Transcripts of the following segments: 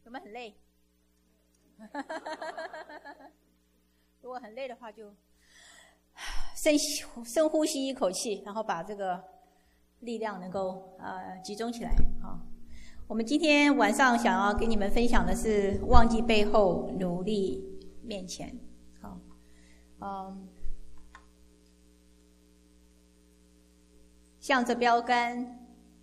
有没有很累？如果很累的话，就深呼吸一口气，然后把这个力量能够集中起来。好，我们今天晚上想要跟你们分享的是忘记背后，努力面前。好，向着标杆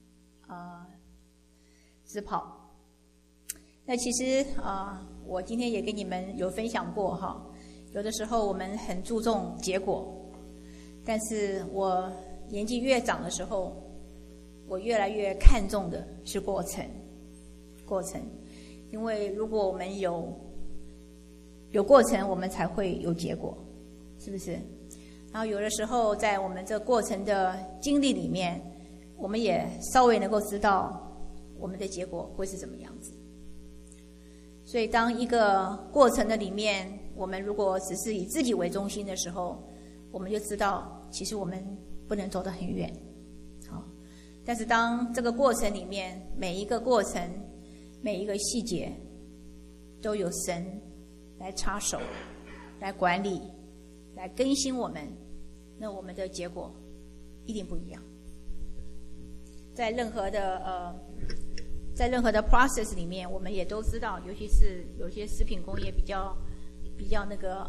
直跑。那其实我今天也跟你们有分享过哈，有的时候我们很注重结果，但是我年纪越长的时候，我越来越看重的是过程。因为如果我们有过程，我们才会有结果，是不是？然后有的时候在我们这过程的经历里面，我们也稍微能够知道我们的结果会是怎么样子。所以当一个过程的里面，我们如果只是以自己为中心的时候，我们就知道其实我们不能走得很远。好，但是当这个过程里面，每一个过程每一个细节都有神来插手，来管理，来更新我们，那我们的结果一定不一样。在任何的 process 里面，我们也都知道，尤其是有些食品工业比较那个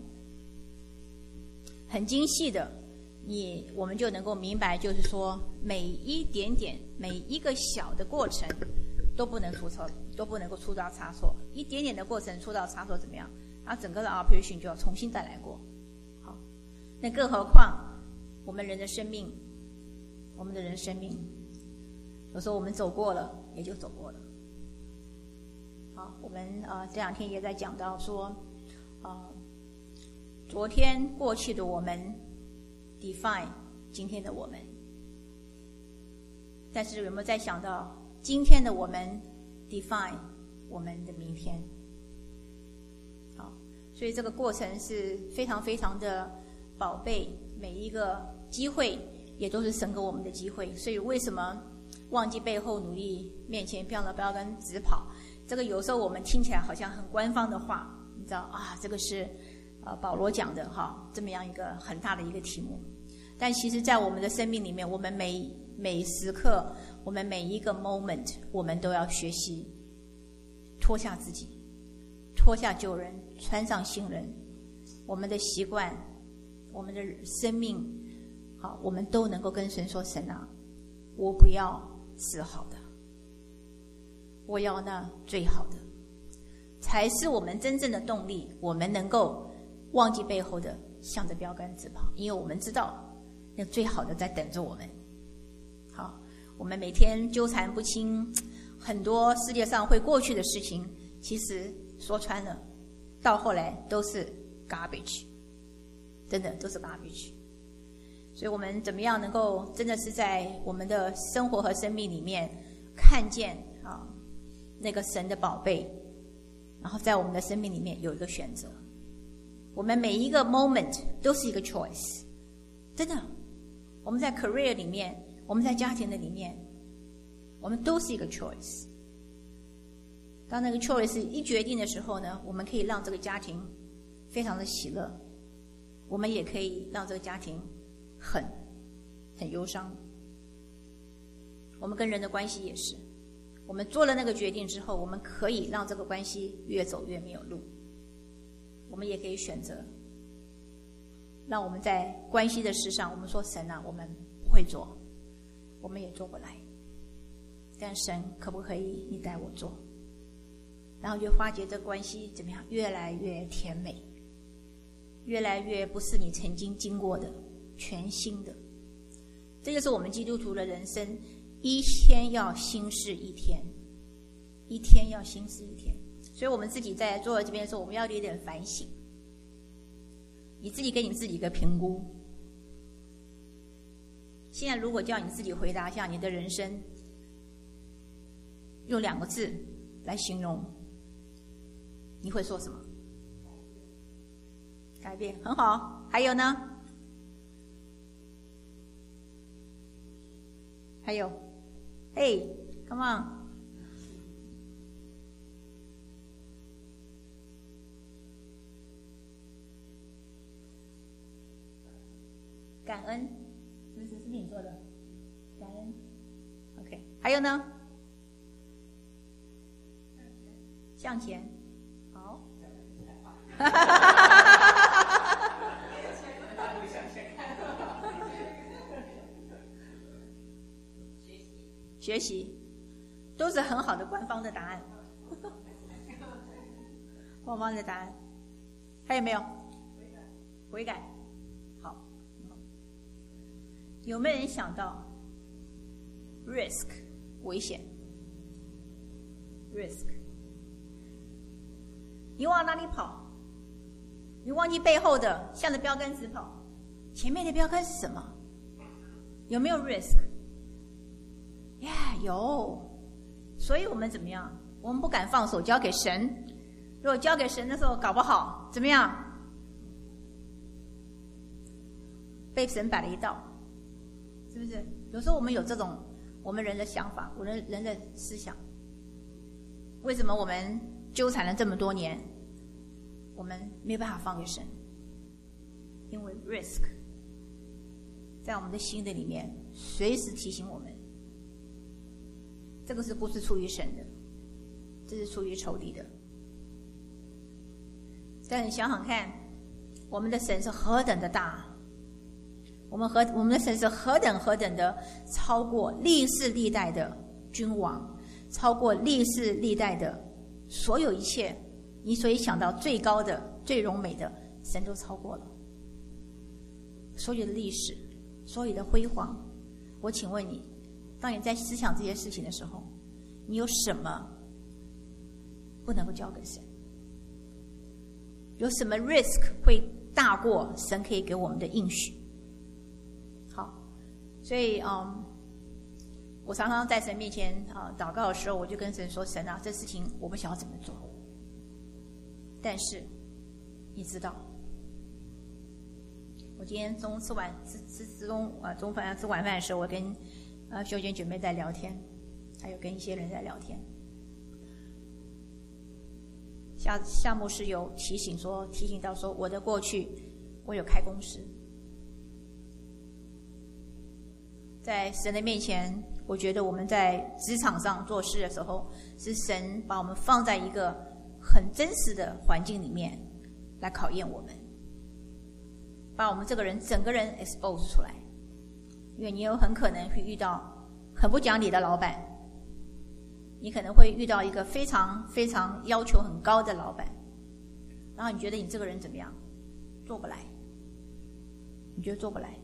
很精细的，我们就能够明白，就是说每一点点每一个小的过程都不能出错，都不能够出到差错，一点点的过程出到差错怎么样？然后整个的 operation 就要重新再来过。好，那更何况我们人的生命，有时候我们走过了也就走过了。好，我们这两天也在讲到说，昨天过去的我们 define 今天的我们，但是有没有在想到今天的我们 define 我们的明天？好，所以这个过程是非常非常的宝贝，每一个机会也都是神给我们的机会。所以为什么忘记背后，努力面前，向着标杆直跑？这个有时候我们听起来好像很官方的话，你知道啊，这个是保罗讲的哈，这么样一个很大的一个题目。但其实在我们的生命里面，我们每时刻，我们每一个 moment， 我们都要学习脱下自己，脱下旧人，穿上新人。我们的习惯，我们的生命，好，我们都能够跟神说：神啊，我不要次好的，我要那最好的，才是我们真正的动力。我们能够忘记背后的，向着标杆直跑，因为我们知道那最好的在等着我们。好，我们每天纠缠不清很多世界上会过去的事情，其实说穿了，到后来都是 garbage， 真的都是 garbage。所以我们怎么样能够真的是在我们的生活和生命里面看见那个神的宝贝，然后在我们的生命里面有一个选择。我们每一个 moment 都是一个 choice， 真的。我们在 career 里面，我们在家庭的里面，我们都是一个 choice。当那个 choice 一决定的时候呢，我们可以让这个家庭非常的喜乐，我们也可以让这个家庭很忧伤。我们跟人的关系也是，我们做了那个决定之后，我们可以让这个关系越走越没有路，我们也可以选择让我们在关系的事上，我们说神啊，我们不会做，我们也做不来，但神可不可以你带我做？然后就发觉这关系怎么样，越来越甜美，越来越不是你曾经经过的，全新的。这就是我们基督徒的人生，一天要新事一天，一天要新事一天。所以我们自己在坐在这边的时候，我们要有点反省，你自己给你自己一个评估。现在如果叫你自己回答一下你的人生，用2个字来形容，你会说什么？改变，很好。还有呢？还有，Hey，come on， 感恩，是不是？是你做的？感恩。OK， 还有呢？向前。好。学习都是很好的官方的答案。官方的答案。还有没有？悔改。好。有没有人想到 risk 危险 risk？ 你往哪里跑？你忘记背后的向着标杆直跑，前面的标杆是什么？有没有 risk？ 有。所以我们怎么样？我们不敢放手，交给神。如果交给神的时候搞不好怎么样？被神摆了一道，是不是？有时候我们有这种我们人的想法，我们人的思想。为什么我们纠缠了这么多年，我们没有办法放给神？因为 risk 在我们的心的里面随时提醒我们，这个是不是出于神的？这是出于仇敌的。但你想想看，我们的神是何等的大，我们的神是何等的超过历世历代的君王，超过历世历代的所有一切，你所以想到最高的最荣美的，神都超过了。所有的历史，所有的辉煌，我请问你，当你在思想这些事情的时候，你有什么不能够交给神？有什么 risk 会大过神可以给我们的应许？好，所以我常常在神面前祷告的时候，我就跟神说：神啊，这事情我不晓得怎么做，但是你知道。我今天中饭吃晚饭的时候，我跟秀娟姐妹在聊天，还有跟一些人在聊天。夏牧师有提醒到说，我的过去我有开公司，在神的面前，我觉得我们在职场上做事的时候，是神把我们放在一个很真实的环境里面来考验我们，把我们这个人整个人 expose 出来。因为你有很可能会遇到很不讲理的老板，你可能会遇到一个非常非常要求很高的老板，然后你觉得你这个人怎么样？做不来。你觉得做不来，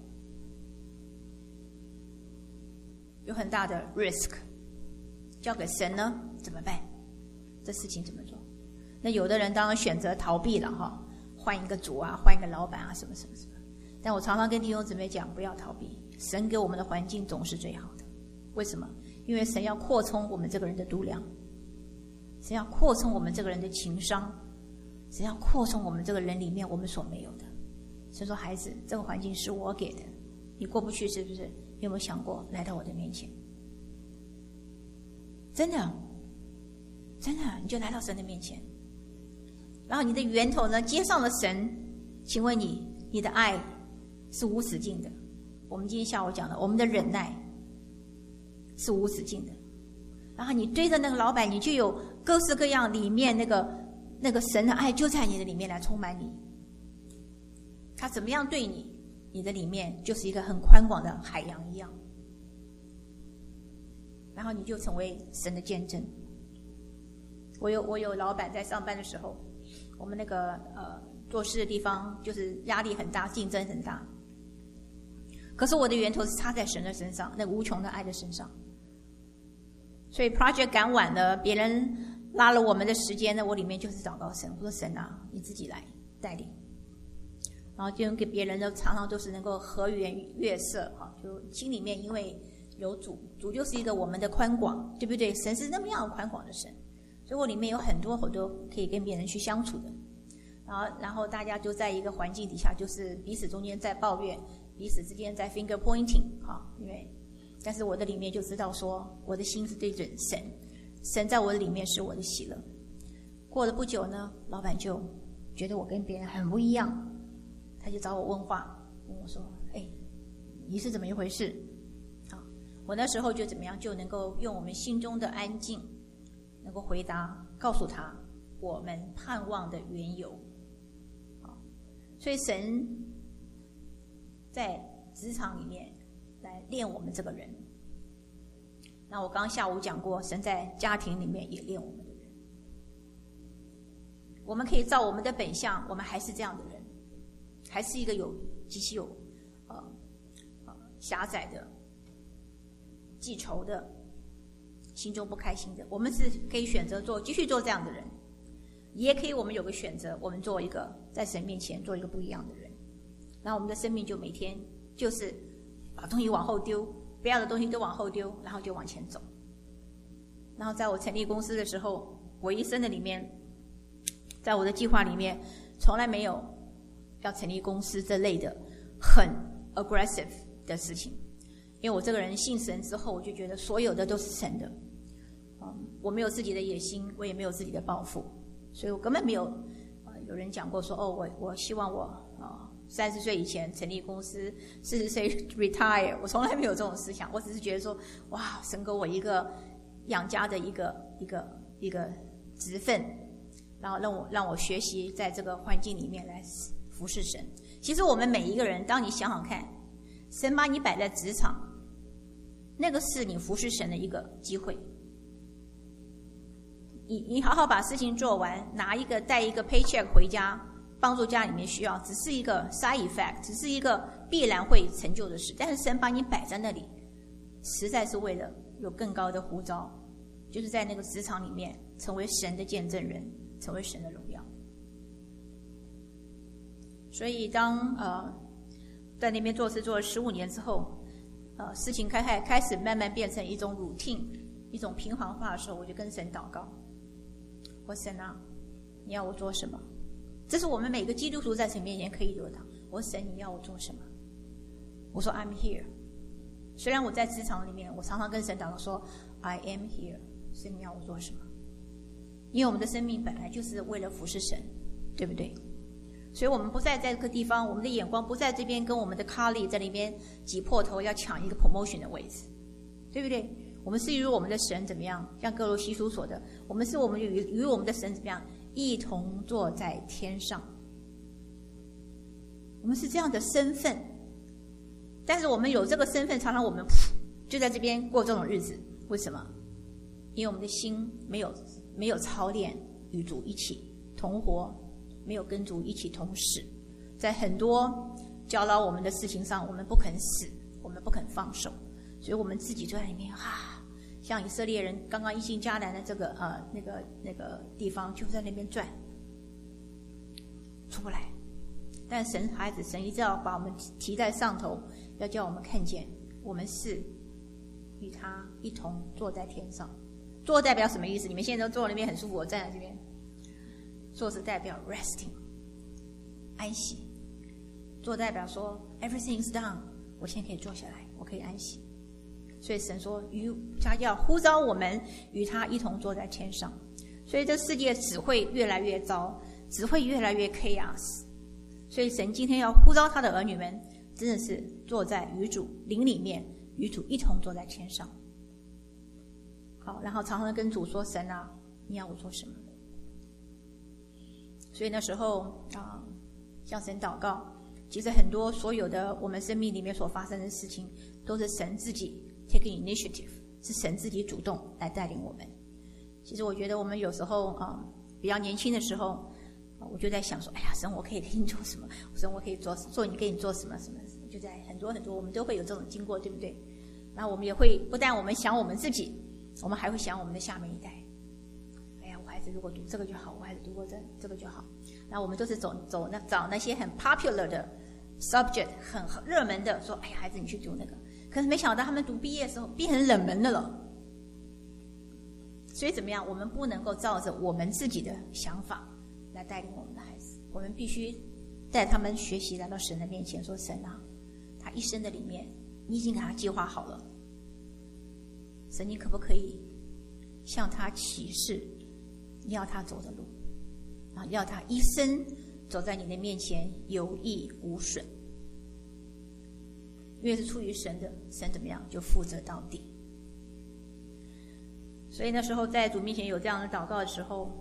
有很大的 risk。交给神呢，怎么办？这事情怎么做？那有的人当然选择逃避了哈，换一个组啊，换一个老板啊，什么。但我常常跟弟兄姊妹讲，不要逃避，神给我们的环境总是最好的。为什么？因为神要扩充我们这个人的度量，神要扩充我们这个人的情商，神要扩充我们这个人里面我们所没有的。神说：孩子，这个环境是我给的，你过不去是不是？你有没有想过来到我的面前？真的，你就来到神的面前，然后你的源头呢接上了神。请问你的爱是无止境的。我们今天下午讲的，我们的忍耐是无止境的。然后你对着那个老板，你就有各式各样里面那个神的爱就在你的里面来充满你。他怎么样对你，你的里面就是一个很宽广的海洋一样。然后你就成为神的见证。我有老板在上班的时候，我们那个做事的地方就是压力很大，竞争很大。可是我的源头是插在神的身上，那个无穷的爱的身上。所以 project 赶晚了，别人拉了我们的时间呢，我里面就是祷告神，我说神啊，你自己来带领。然后就给别人的常常都是能够和颜悦色哈，就心里面因为有主就是一个我们的宽广，对不对？神是那么样宽广的神，所以我里面有很多可以跟别人去相处的。然后大家就在一个环境底下，就是彼此中间在抱怨，彼此之间在 finger pointing 哈，但是我的里面就知道说，我的心是对准神，神在我的里面是我的喜乐。过了不久呢，老板就觉得我跟别人很不一样，他就找我问话，问我说： 你是怎么一回事？啊，我那时候就怎么样，就能够用我们心中的安静，能够回答，告诉他我们盼望的缘由。啊，所以神在职场里面来练我们这个人。那我刚刚下午讲过，神在家庭里面也练我们的人。我们可以照我们的本相，我们还是这样的人，还是一个极其有狭窄的、记仇的、心中不开心的。我们是可以选择继续做这样的人，也可以我们有个选择，我们做一个在神面前做一个不一样的人。然后我们的生命就每天就是把东西往后丢，不要的东西都往后丢，然后就往前走。然后在我成立公司的时候，我一生的里面，在我的计划里面从来没有要成立公司这类的很 aggressive 的事情。因为我这个人信神之后，我就觉得所有的都是神的。我没有自己的野心，我也没有自己的抱负，所以我根本没有有人讲过说我希望我30岁以前成立公司，40岁 retire， 我从来没有这种思想。我只是觉得说，哇，神给我一个养家的一个职分，然后让我学习在这个环境里面来服侍神。其实我们每一个人，当你想想看，神把你摆在职场，那个是你服侍神的一个机会。你好好把事情做完，带一个 paycheck 回家，帮助家里面需要，只是一个 side effect， 只是一个必然会成就的事。但是神把你摆在那里，实在是为了有更高的呼召，就是在那个职场里面成为神的见证人，成为神的荣耀。所以当在那边做事做了15年之后，事情开始慢慢变成一种 routine， 一种平衡化的时候，我就跟神祷告，我说神啊，你要我做什么？这是我们每个基督徒在神面前可以做的。我说神，你要我做什么？我说 I'm here。虽然我在职场里面，我常常跟神祷告说 I am here。神，你要我做什么？因为我们的生命本来就是为了服侍神，对不对？所以我们不在这个地方，我们的眼光不在这边跟我们的 colleague 在那边挤破头要抢一个 promotion 的位置，对不对？我们是与我们的神怎么样？像哥罗西书说的，我们与我们的神怎么样？一同坐在天上。我们是这样的身份，但是我们有这个身份，常常我们就在这边过这种日子。为什么？因为我们的心没有操练与主一起同活，没有跟主一起同死，在很多教导我们的事情上，我们不肯死，我们不肯放手，所以我们自己就在里面像以色列人刚刚一进迦南的这个那个地方，就在那边转，出不来。但神孩子，神一直要把我们提在上头，要叫我们看见，我们是与他一同坐在天上。坐代表什么意思？你们现在都坐那边很舒服，我站在这边。坐是代表 resting， 安息。坐代表说 everything is done， 我现在可以坐下来，我可以安息。所以神说他要呼召我们与他一同坐在天上。所以这世界只会越来越糟，只会越来越 chaos。所以神今天要呼召他的儿女们，真的是坐在与主灵里面，与主一同坐在天上。好，然后常常跟主说，神啊，你要我做什么？所以那时候向神祷告，其实很多所有的我们生命里面所发生的事情，都是神自己 take initiative， 是神自己主动来带领我们。其实我觉得我们有时候比较年轻的时候，我就在想说，哎呀，神，我可以给你做什么？神，我可以给你做什么什么？就在很多我们都会有这种经过，对不对？然后我们也会不但我们想我们自己，我们还会想我们的下面一代。哎呀，我孩子如果读这个就好，我孩子读过这个就好。然后我们都是找那些很 popular 的 subject， 很热门的，说，哎呀，孩子你去读那个。可是没想到他们读毕业的时候变成冷门的了。所以怎么样？我们不能够照着我们自己的想法来带领我们的孩子，我们必须带他们学习来到神的面前，说，神啊，他一生的里面你已经给他计划好了，神，你可不可以向他启示你要他走的路，然后要他一生走在你的面前有益无损。 因为是出于神的，神怎么样就负责到底。所以那时候在主面前有这样的祷告的时候，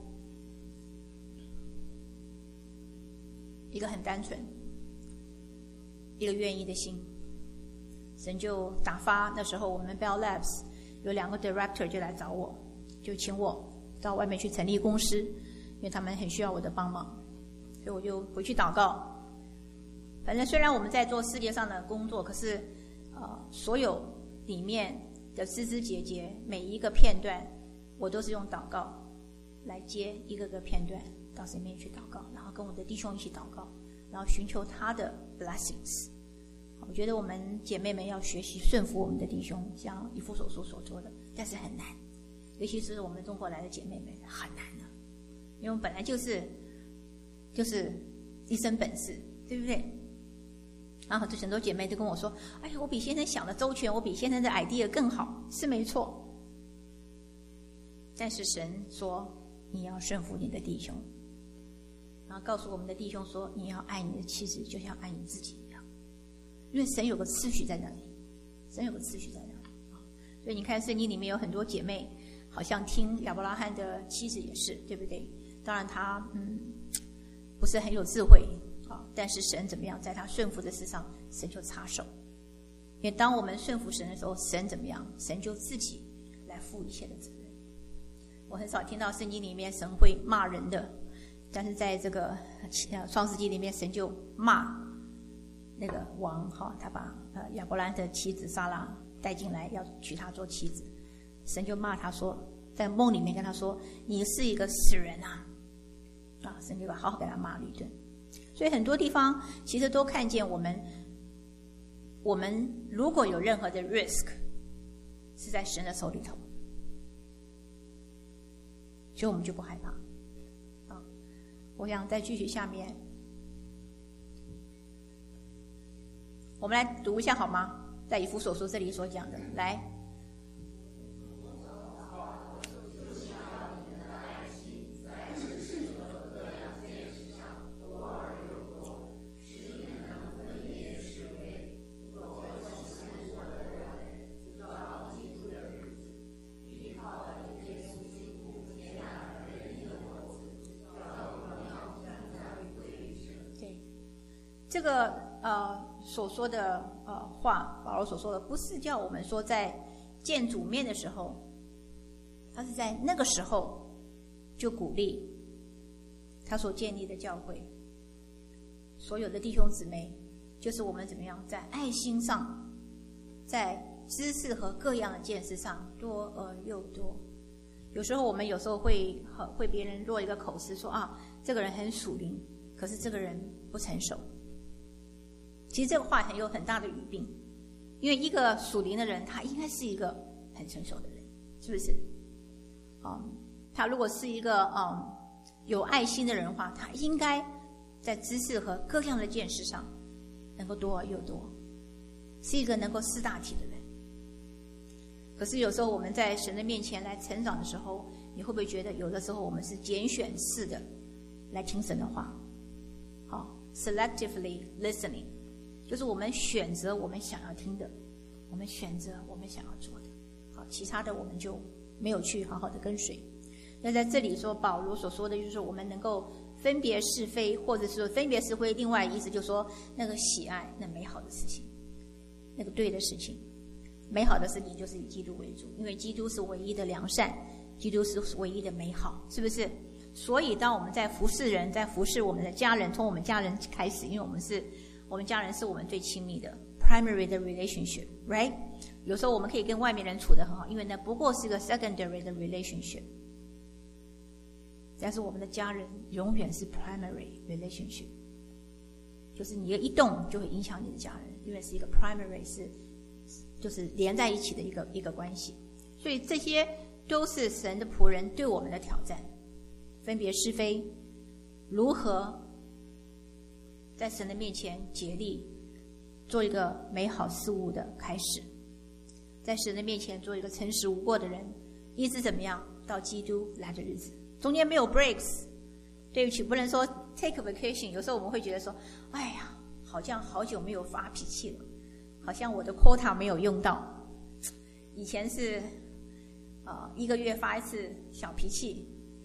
一个很单纯，一个愿意的心，神就打发。那时候我们 Bell Labs 有2个 director 就来找我，就请我到外面去成立公司，因为他们很需要我的帮忙，所以我就回去祷告。反正虽然我们在做世界上的工作，可是所有里面的枝枝节节，每一个片段，我都是用祷告来接一个个片段到神面前去祷告，然后跟我的弟兄一起祷告，然后寻求他的 blessings。我觉得我们姐妹们要学习顺服我们的弟兄，像以弗所书所做的，但是很难，尤其是我们中国来的姐妹们很难的，因为我们本来就是一身本事，对不对？然后很多姐妹都跟我说：“哎呀，我比先生想的周全，我比先生的 idea 更好，是没错。但是神说你要顺服你的弟兄，然后告诉我们的弟兄说你要爱你的妻子，就像爱你自己一样，因为神有个次序在那里，神有个次序在那里。所以你看圣经里面有很多姐妹，好像听亚伯拉罕的妻子也是，对不对？当然她不是很有智慧。”但是神怎么样，在他顺服的事上，神就插手。因为当我们顺服神的时候，神怎么样，神就自己来负一切的责任。我很少听到圣经里面神会骂人的，但是在这个创世纪里面，神就骂那个王他把亚伯兰的妻子撒拉带进来，要娶她做妻子。神就骂他说，在梦里面跟他说：“你是一个死人啊！”神就好好给他骂了一顿。所以很多地方其实都看见我们如果有任何的 risk 是在神的手里头，所以我们就不害怕。我想再继续下面，我们来读一下好吗？在以弗所书这里所讲的，来。这个所说的话，保罗所说的，不是叫我们说在见主面的时候，他是在那个时候就鼓励他所建立的教会所有的弟兄姊妹，就是我们怎么样在爱心上，在知识和各样的见识上多而又多。有时候我们有时候会别人落一个口实说这个人很属灵，可是这个人不成熟。其实这个话很有很大的语病，因为一个属灵的人，他应该是一个很成熟的人，是不是？他如果是一个有爱心的人的话，他应该在知识和各样的见识上能够多而又多，是一个能够识大体的人。可是有时候我们在神的面前来成长的时候，你会不会觉得有的时候我们是拣选式的来听神的话？selectively listening， 就是我们选择我们想要听的，我们选择我们想要做的，其他的我们就没有去好好的跟随。那在这里说，保罗所说的就是我们能够分别是非，或者说分别是非，另外意思就是说那个喜爱那美好的事情，那个对的事情，美好的事情就是以基督为主，因为基督是唯一的良善，基督是唯一的美好，是不是？所以当我们在服侍人，在服侍我们的家人，从我们家人开始，因为我们家人是我们最亲密的 primary 的 relationship， right？ 有时候我们可以跟外面人处得很好，因为那不过是个 secondary 的 relationship， 但是我们的家人永远是 primary relationship， 就是你一动就会影响你的家人，因为是一个 primary， 就是连在一起的一个关系。所以这些都是神的仆人对我们的挑战，分别是非，如何在神的面前竭力做一个美好事物的开始，在神的面前做一个诚实无过的人，一直怎么样到基督来的日子，中间没有 breaks。 对不起，不能说 take a vacation， 有时候我们会觉得说，哎呀，好像好久没有发脾气了， 好像我的 quota 没有用到。以前是1个月发一次小脾气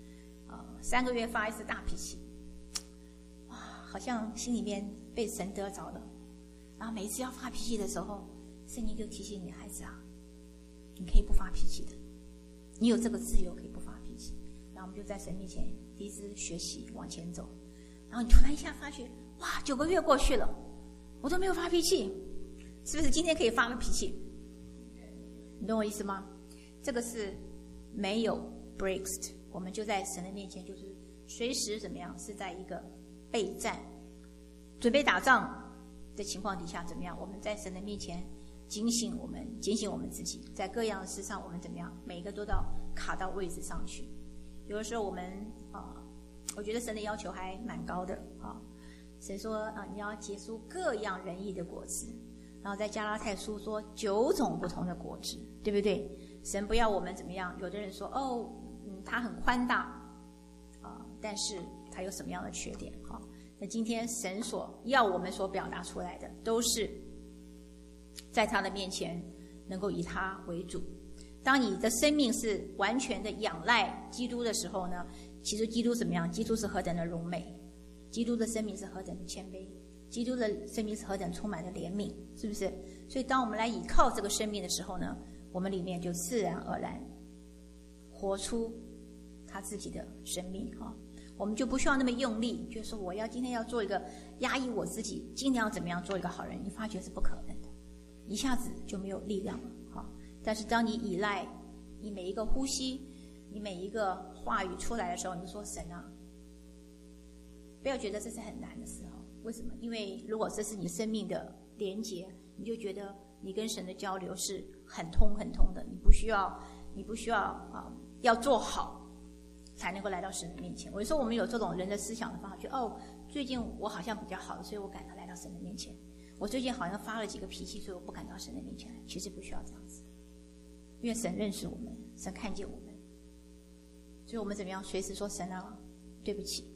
，3个月发一次大脾气，哇，好像心里面被神得着了。然后每一次要发脾气的时候，圣经就提醒你，孩子啊，你可以不发脾气的，你有这个自由可以不发脾气。然后我们就在神面前第一次学习往前走。然后你突然一下发觉，哇，9个月过去了，我都没有发脾气，是不是今天可以发个脾气？你懂我意思吗？这个是没有 breaks， 我们就在神的面前，就是随时怎么样，是在一个备战、准备打仗的情况底下，怎么样？我们在神的面前警醒我们自己，在各样的事上，我们怎么样？每一个都要卡到位置上去。有的时候我们我觉得神的要求还蛮高的神说你要结出各样仁义的果子，然后在加拉太书说9种不同的果子，对不对？神不要我们怎么样？有的人说他很宽大但是他有什么样的缺点那今天神所要我们所表达出来的，都是在他的面前能够以他为主。当你的生命是完全的仰赖基督的时候呢，其实基督怎么样？基督是何等的荣美，基督的生命是何等的谦卑，基督的生命是何等充满的怜悯，是不是？所以当我们来倚靠这个生命的时候呢，我们里面就自然而然活出他自己的生命我们就不需要那么用力，就是说我今天要做一个压抑我自己，今天要怎么样做一个好人，你发觉是不可能的，一下子就没有力量了但是当你依赖你每一个呼吸，你每一个话语出来的时候，你就说神啊，不要觉得这是很难的时候。为什么？因为如果这是你生命的连结，你就觉得你跟神的交流是很通的，你不需要要做好才能够来到神的面前。我说我们有这种人的思想的方法，就最近我好像比较好，所以我敢来到神的面前。我最近好像发了几个脾气，所以我不敢到神的面前来。其实不需要这样子，因为神认识我们，神看见我们，所以我们怎么样？随时说神啊，对不起。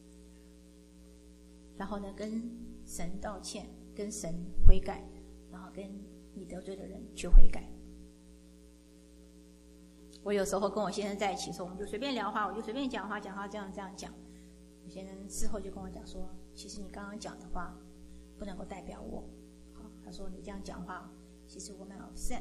然后呢，跟神道歉，跟神悔改，然后跟你得罪的人去悔改。我有时候跟我先生在一起的时候，我们就随便聊话，我就随便讲话，这样讲。我先生事后就跟我讲说，其实你刚刚讲的话不能够代表我。他说你这样讲话，其实我蛮 upset。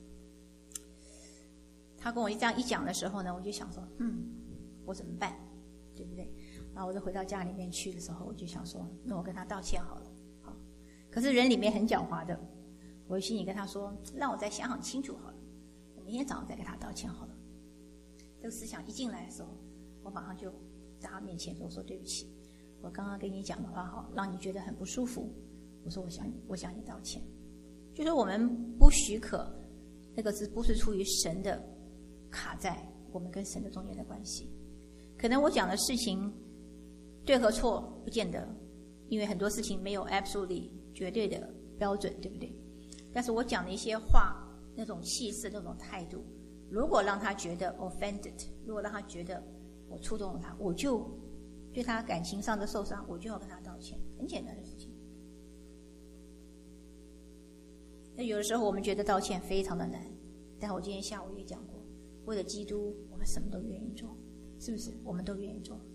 他跟我这样一讲的时候呢，我就想说，我怎么办？对不对？然后我就回到家里面去的时候，我就想说，那我跟他道歉好了。可是人里面很狡猾的，我心里跟他说，让我再想想清楚好了，我明天早上再跟他道歉好了。这个思想一进来的时候，我马上就在他面前说对不起，我刚刚跟你讲的话让你觉得很不舒服。我说我向你道歉。就是我们不许可那个不是出于神的卡在我们跟神的中间的关系。可能我讲的事情对和错不见得，因为很多事情没有 absolutely 绝对的标准，对不对？但是我讲的一些话，那种气势，那种态度，如果让他觉得 offended， 如果让他觉得我触动了他，我就对他感情上的受伤，我就要跟他道歉，很简单的事情。那有的时候我们觉得道歉非常的难，但我今天下午也讲过，为了基督，我们什么都愿意做，是不是？我们都愿意做。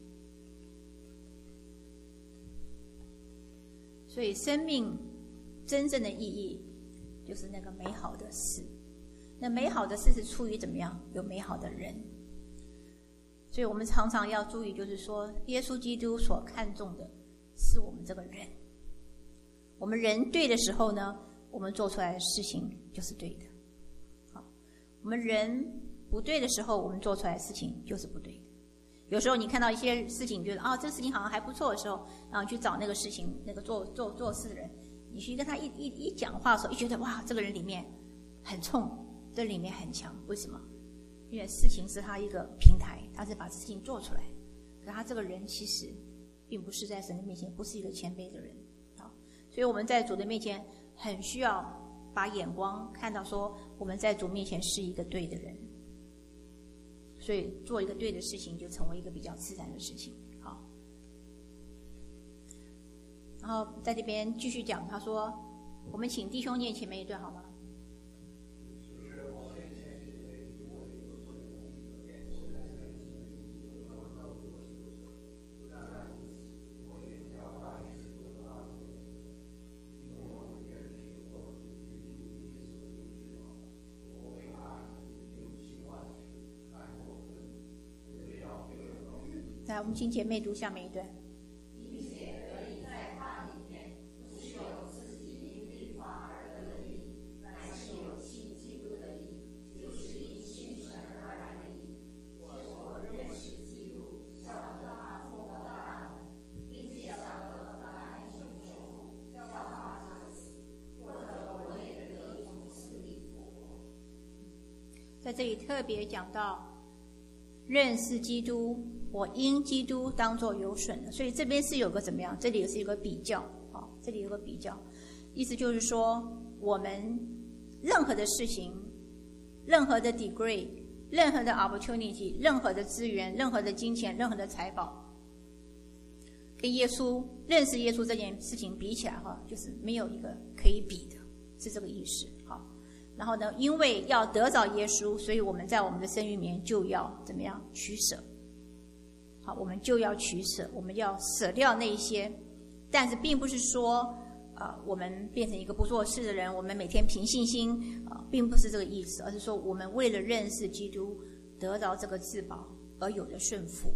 所以生命真正的意义就是那个美好的事。那美好的事是出于怎么样？有美好的人。所以我们常常要注意，就是说耶稣基督所看重的是我们这个人。我们人对的时候呢，我们做出来的事情就是对的。好，我们人不对的时候，我们做出来的事情就是不对的。有时候你看到一些事情，你觉得这个事情好像还不错的时候，然后去找那个事情那个做事的人，你去跟他一讲话的时候，一觉得哇，这个人里面很冲，这里面很强。为什么？因为事情是他一个平台，他是把事情做出来，可他这个人其实并不是在神的面前不是一个谦卑的人。好，所以我们在主的面前很需要把眼光看到说，我们在主面前是一个对的人。所以做一个对的事情就成为一个比较自然的事情。好，然后在这边继续讲，他说我们请弟兄念前面一段好吗？来，我们请姐妹读下面一段。在这里特别讲到认识基督，我因基督当作有损的，所以这边是有个怎么样？这里是有个比较，这里有个比较，意思就是说，我们任何的事情、任何的 degree、任何的 opportunity、任何的资源、任何的金钱、任何的财宝，跟耶稣认识耶稣这件事情比起来，就是没有一个可以比的，是这个意思。好。然后呢，因为要得着耶稣，所以我们在我们的生命里面就要怎么样取舍？好，我们就要取舍，我们要舍掉那一些，但是并不是说，我们变成一个不做事的人，我们每天凭信心，并不是这个意思，而是说我们为了认识基督，得着这个至宝而有的顺服，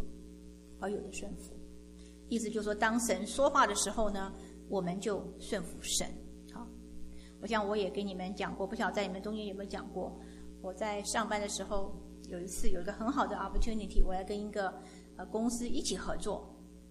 意思就是说，当神说话的时候呢，我们就顺服神。我想我也给你们讲过，不晓得在你们中间有没有讲过。我在上班的时候，有一次有一个很好的 opportunity， 我要跟一个公司一起合作。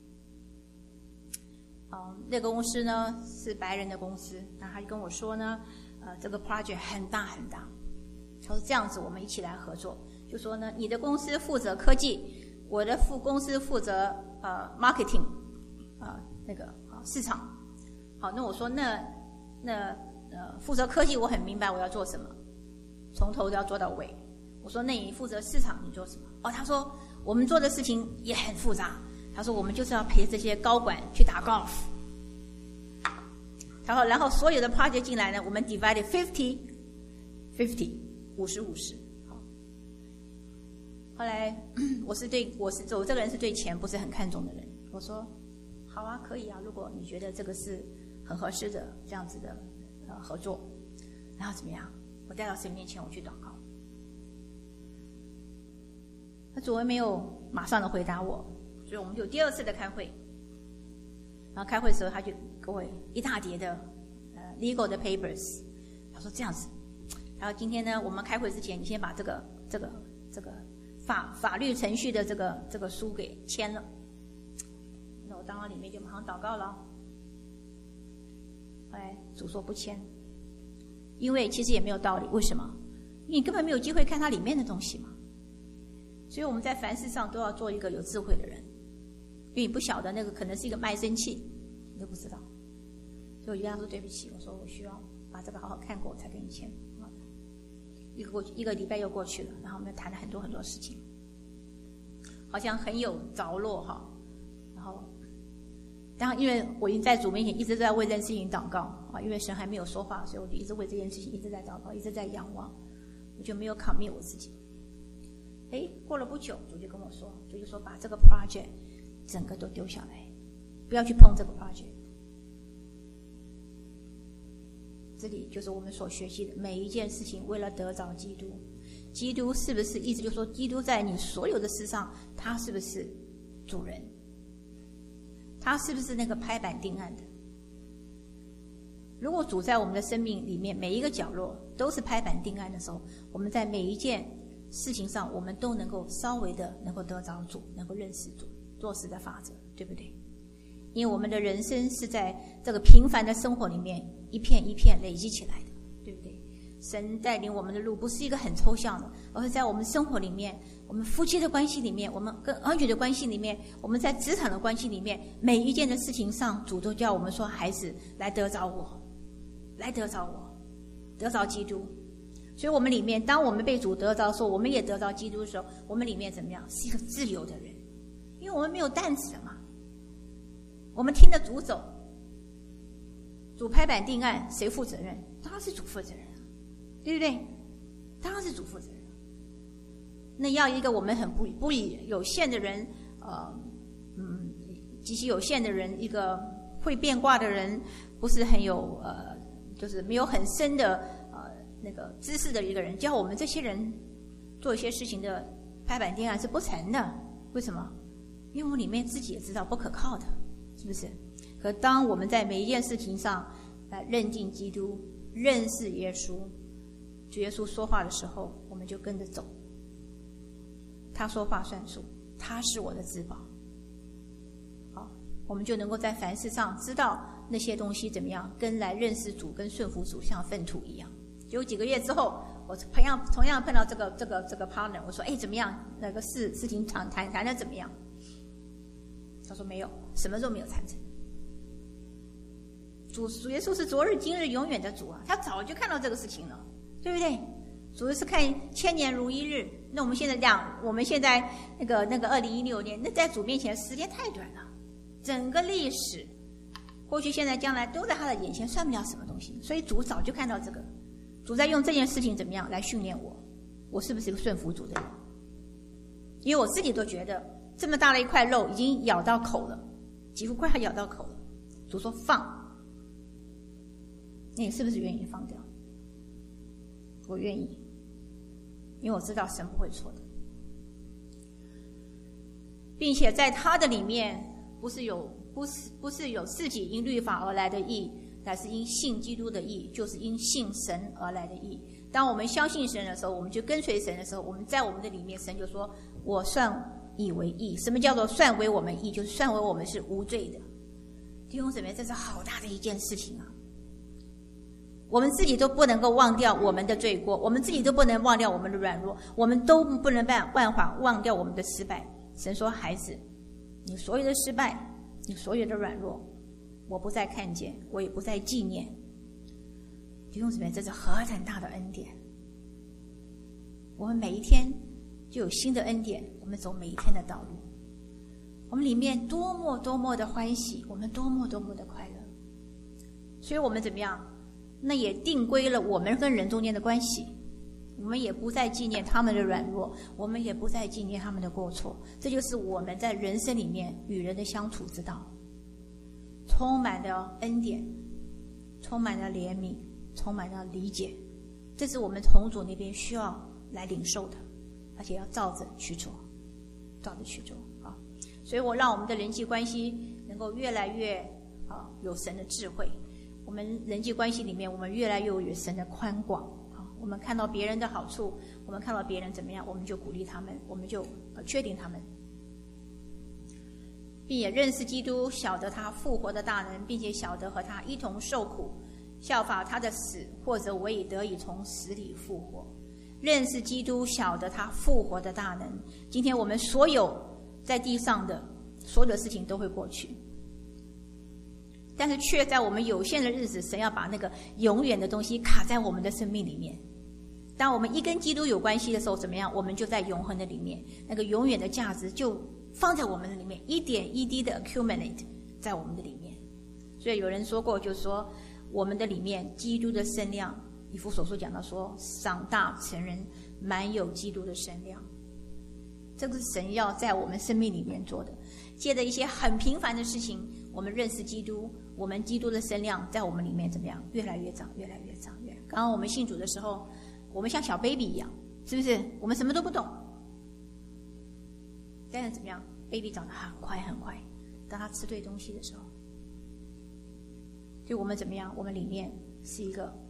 那个公司呢是白人的公司，那他就跟我说呢，这个 project 很大很大。他说这样子我们一起来合作，就说呢，你的公司负责科技，我的公司负责marketing，那个市场。好，那我说那负责科技我很明白我要做什么，从头都要做到尾。我说那你负责市场你做什么？他说我们做的事情也很复杂。他说我们就是要陪这些高管去打高尔夫。他说然后所有的 project 进来呢，我们 divided 50 50。好，后来我这个人是对钱不是很看重的人。我说好啊，可以啊，如果你觉得这个是很合适的这样子的合作，然后怎么样？我带到神面前，我去祷告。他主人没有马上的回答我，所以我们就第二次的开会。然后开会的时候，他就给我一大叠的legal 的 papers。他说这样子，然后今天呢，我们开会之前，你先把这个法律程序的这个书给签了。那我当然里面就马上祷告了。后来主说不签，因为其实也没有道理。为什么？因为你根本没有机会看它里面的东西嘛。所以我们在凡事上都要做一个有智慧的人，因为你不晓得那个可能是一个卖身契，你都不知道。所以我就跟他说对不起，我说我需要把这个好好看过我才跟你签。一个礼拜又过去了，然后我们谈了很多很多事情，好像很有着落哈。然后因为我已经在主面前一直在为这件事情祷告啊，因为神还没有说话，所以我就一直为这件事情一直在祷告，一直在仰望，我就没有 commit 我自己。过了不久，主就跟我说，主就说把这个 project 整个都丢下来，不要去碰这个 project。这里就是我们所学习的每一件事情，为了得着基督。基督是不是意思就是说，基督在你所有的事上，他是不是主人？他是不是那个拍板定案的？如果主在我们的生命里面每一个角落都是拍板定案的时候，我们在每一件事情上，我们都能够稍微的能够得着主，能够认识主，做事的法则，对不对？因为我们的人生是在这个平凡的生活里面一片一片累积起来的，对不对？神带领我们的路不是一个很抽象的，而是在我们生活里面，我们夫妻的关系里面，我们跟儿女的关系里面，我们在职场的关系里面，每一件的事情上，主都叫我们说，孩子来得着我，来得着我，得着基督。所以我们里面，当我们被主得着的时候，我们也得着基督的时候，我们里面怎么样？是一个自由的人，因为我们没有担子嘛，我们听着主走， 主拍板定案，谁负责任？当然是主负责任，对不对？当然是主负责任。那要一个我们很不以有限的人，极其有限的人，一个会变卦的人，不是很有就是没有很深的那个知识的一个人，叫我们这些人做一些事情的拍板定案是不成的。为什么？因为我们里面自己也知道不可靠的，是不是？可当我们在每一件事情上来认定基督、认识耶稣，主耶稣说话的时候，我们就跟着走。他说话算数，他是我的至宝。好，我们就能够在凡事上知道那些东西怎么样，跟来认识主、跟顺服主像粪土一样。有几个月之后，我同样碰到这个 partner， 我说：“哎，怎么样？那个事情谈的怎么样？”他说：“没有，什么都没有谈成。”主耶稣是昨日、今日、永远的主啊，他早就看到这个事情了，对不对？主要是看千年如一日。那我们现在那个2016年，那在主面前时间太短了，整个历史，过去、现在、将来都在他的眼前，算不了什么东西。所以主早就看到这个，主在用这件事情怎么样来训练我是不是一个顺服主的人？因为我自己都觉得这么大的一块肉已经咬到口了，几乎快要咬到口了。主说放，那你是不是愿意放掉？我愿意，因为我知道神不会错的，并且在他的里面不是有自己因律法而来的义，乃是因信基督的义，就是因信神而来的义。当我们相信神的时候，我们就跟随神的时候，我们在我们的里面，神就说：“我算以为义。”什么叫做算为我们义？就是算为我们是无罪的。弟兄姊妹，这是好大的一件事情啊！我们自己都不能够忘掉我们的罪过，我们自己都不能忘掉我们的软弱，我们都不能办法忘掉我们的失败。神说：“孩子，你所有的失败，你所有的软弱，我不再看见，我也不再纪念。”弟兄姊妹，这是何等大的恩典！我们每一天就有新的恩典，我们走每一天的道路，我们里面多么多么的欢喜，我们多么多么的快乐。所以我们怎么样？那也定规了我们跟人中间的关系，我们也不再纪念他们的软弱，我们也不再纪念他们的过错。这就是我们在人生里面与人的相处之道，充满了恩典，充满了怜悯，充满了理解。这是我们从主那边需要来领受的，而且要照着去做，啊！所以我让我们的人际关系能够越来越有神的智慧。我们人际关系里面，我们越来越有神的宽广。我们看到别人的好处，我们看到别人怎么样，我们就鼓励他们，我们就确定他们，并也认识基督，晓得他复活的大能，并且晓得和他一同受苦，效法他的死，或者我也得以从死里复活。认识基督，晓得他复活的大能。今天我们所有在地上的所有的事情都会过去，但是却在我们有限的日子，神要把那个永远的东西卡在我们的生命里面。当我们一跟基督有关系的时候，怎么样？我们就在永恒的里面，那个永远的价值就放在我们的里面，一点一滴的 accumulate 在我们的里面。所以有人说过，就是说我们的里面基督的身量，以弗所书讲到说，长大成人，满有基督的身量。这个是神要在我们生命里面做的，借着一些很平凡的事情，我们认识基督，我们基督的身量在我们里面怎么样？越来越长，越来越长，越来越长。刚刚我们信主的时候，我们像小 baby 一样，是不是？我们什么都不懂，但是怎么样 ？baby 长得很快很快，当他吃对东西的时候，就我们怎么样？我们里面是一个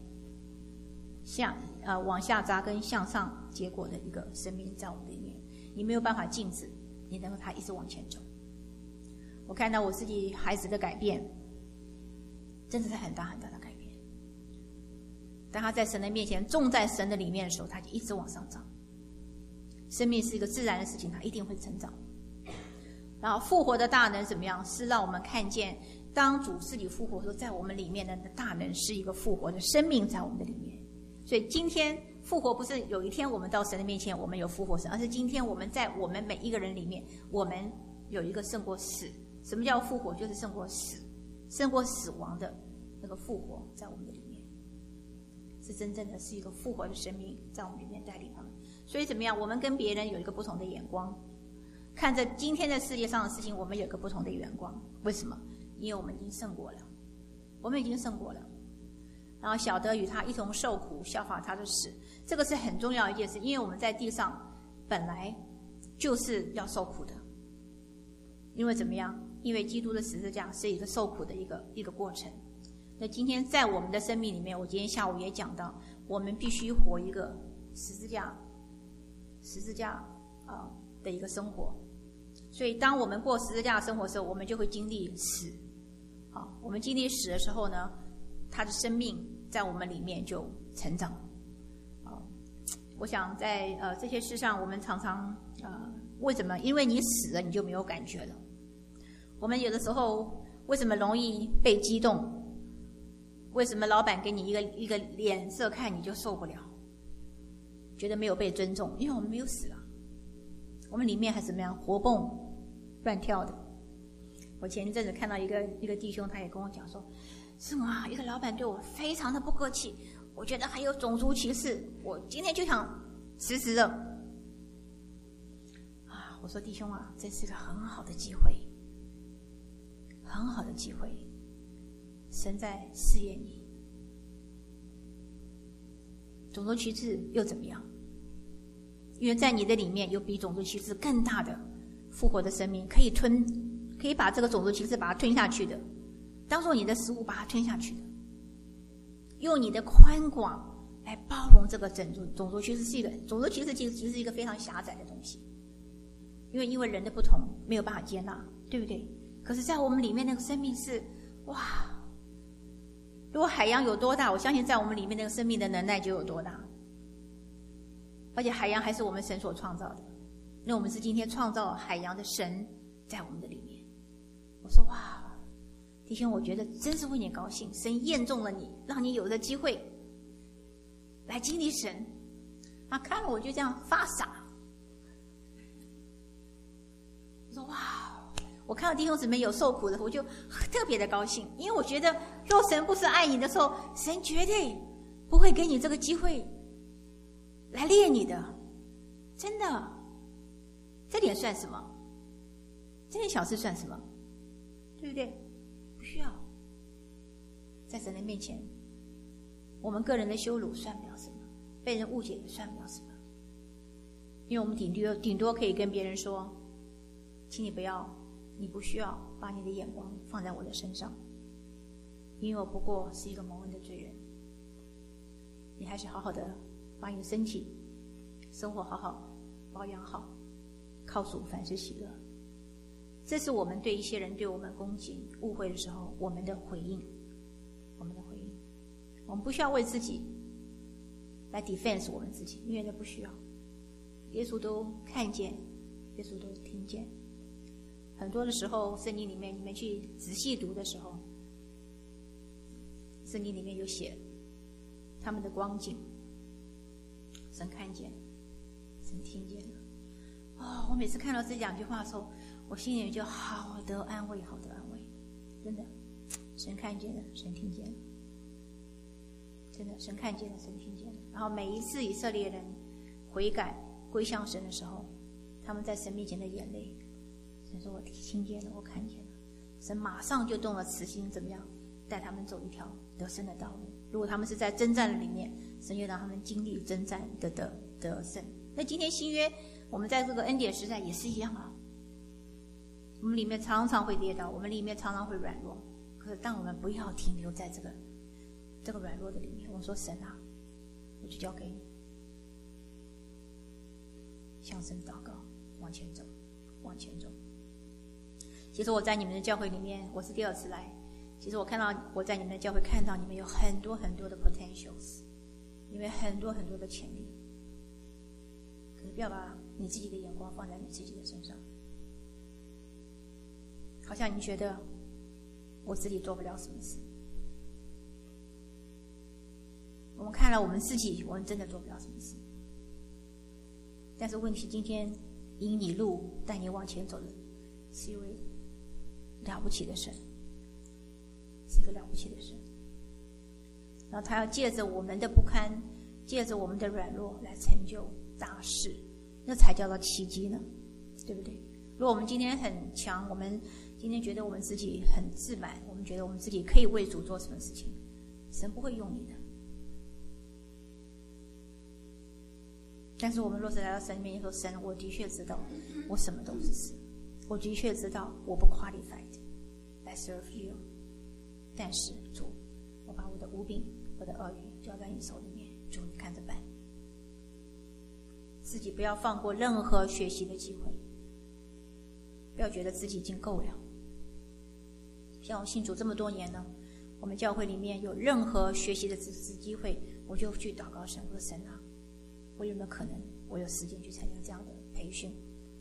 往下扎根向上结果的一个生命在我们里面。你没有办法静止，你能够他一直往前走。我看到我自己孩子的改变，真的是很大很大的改变。当他在神的面前种在神的里面的时候，他就一直往上长。生命是一个自然的事情，他一定会成长。然后复活的大能怎么样？是让我们看见，当主自己复活的时候，在我们里面的大能是一个复活的生命在我们的里面。所以今天复活不是有一天我们到神的面前我们有复活神，而是今天我们在我们每一个人里面，我们有一个胜过死。什么叫复活？就是胜过死亡的那个复活在我们的里面，是真正的是一个复活的生命在我们里面带领他们。所以怎么样，我们跟别人有一个不同的眼光，看着今天的世界上的事情，我们有一个不同的眼光。为什么？因为我们已经胜过了，我们已经胜过了，然后晓得与他一同受苦，效法他的死，这个是很重要的一件事。因为我们在地上本来就是要受苦的，因为怎么样？因为基督的十字架是一个受苦的一个过程。那今天在我们的生命里面，我今天下午也讲到，我们必须活一个十字架的一个生活。所以当我们过十字架的生活的时候，我们就会经历死。好，我们经历死的时候呢，他的生命在我们里面就成长。我想在这些事上，我们常常为什么？因为你死了，你就没有感觉了。我们有的时候为什么容易被激动？为什么老板给你一个脸色看你就受不了，觉得没有被尊重？因为我们没有死啊，我们里面还怎么样活蹦乱跳的。我前一阵子看到一个弟兄，他也跟我讲说，是吗？一个老板对我非常的不客气，我觉得还有种族歧视，我今天就想辞职了。我说弟兄啊，这是个很好的机会，很好的机会，神在试验你。种族歧视又怎么样？因为在你的里面有比种族歧视更大的复活的生命，可以把这个种族歧视把它吞下去的，当做你的食物把它吞下去的，用你的宽广来包容这个种族歧视。种族歧视其实是一个非常狭窄的东西，因为人的不同没有办法接纳，对不对？可是在我们里面那个生命是哇，如果海洋有多大，我相信在我们里面那个生命的能耐就有多大。而且海洋还是我们神所创造的，那我们是今天创造海洋的神在我们的里面。我说哇，弟兄，我觉得真是为你高兴，神验中了你，让你有这机会来经历神。看了我就这样发傻。我说哇，我看到弟兄姊妹有受苦的时候，我就特别的高兴，因为我觉得若神不是爱你的时候，神绝对不会给你这个机会来练你的，真的。这点算什么？这点小事算什么？对不对？不需要。在神的面前，我们个人的羞辱算不了什么，被人误解也算不了什么，因为我们顶多可以跟别人说，请你不需要把你的眼光放在我的身上，因为我不过是一个蒙恩的罪人。你还是好好的把你的身体生活好好保养好，靠主凡事喜乐。这是我们对一些人对我们攻击误会的时候我们的回应。我们不需要为自己来 defense 我们自己，因为那不需要。耶稣都看见，耶稣都听见。很多的时候圣经里面你们去仔细读的时候，圣经里面有写他们的光景，神看见，神听见了。我每次看到这两句话的时候，我心里就好得安慰，好得安慰。真的，神看见了，神听见了。真的，神看见了，神听见了。然后每一次以色列人悔改归向神的时候，他们在神面前的眼泪，神说我听见了，我看见了。神马上就动了慈心，怎么样带他们走一条得胜的道路。如果他们是在征战的里面，神就让他们经历征战的得胜。那今天新约我们在这个恩典时代也是一样啊，我们里面常常会跌倒，我们里面常常会软弱，可是但我们不要停留在这个软弱的里面。我说神啊，我就交给你，向神祷告，往前走，往前走。其实我在你们的教会里面，我是第二次来，其实我在你们的教会看到你们有很多很多的 potentials， 你们很多很多的潜力，可是不要把你自己的眼光放在你自己的身上，好像你觉得我自己做不了什么事。我们看了我们自己，我们真的做不了什么事。但是问题，今天引你路带你往前走的是一位了不起的神，是一个了不起的神。 然后他要借着我们的不堪，借着我们的软弱来成就大事，那才叫做奇迹呢，对不对？如果我们今天很强，我们今天觉得我们自己很自满，我们觉得我们自己可以为主做什么事情，神不会用你的。但是我们若是来到神面前说，神，我的确知道我什么都不是，我的确知道我不 qualified I serve you， 但是主，我把我的无病我的恶语交在你手里面，主你看着办。自己不要放过任何学习的机会，不要觉得自己已经够了。像我信主这么多年了，我们教会里面有任何学习的机会，我就去祷告神，我说神啊，我有没有可能我有时间去参加这样的培训？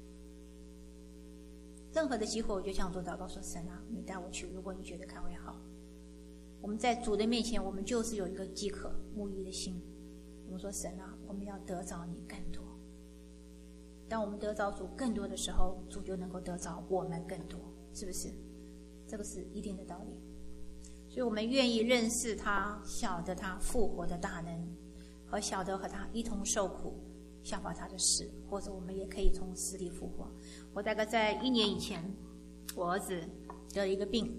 任何的机会我就向主祷告说，神啊，你带我去，如果你觉得看会好。我们在主的面前，我们就是有一个饥渴慕义的心，我们说神啊，我们要得着你更多。当我们得着主更多的时候，主就能够得着我们更多，是不是？这个是一定的道理。所以我们愿意认识他，晓得他复活的大能，和晓得和他一同受苦，效法他的事，或者我们也可以从死里复活。我大概在1年以前，我儿子得了一个病，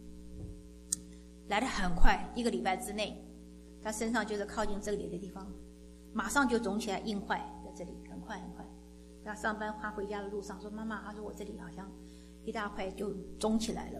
来得很快，1个礼拜之内，他身上就是靠近这里的地方，马上就肿起来，硬坏在这里，很快很快。他上班，他回家的路上说：“妈妈，他说我这里好像一大块就肿起来了。”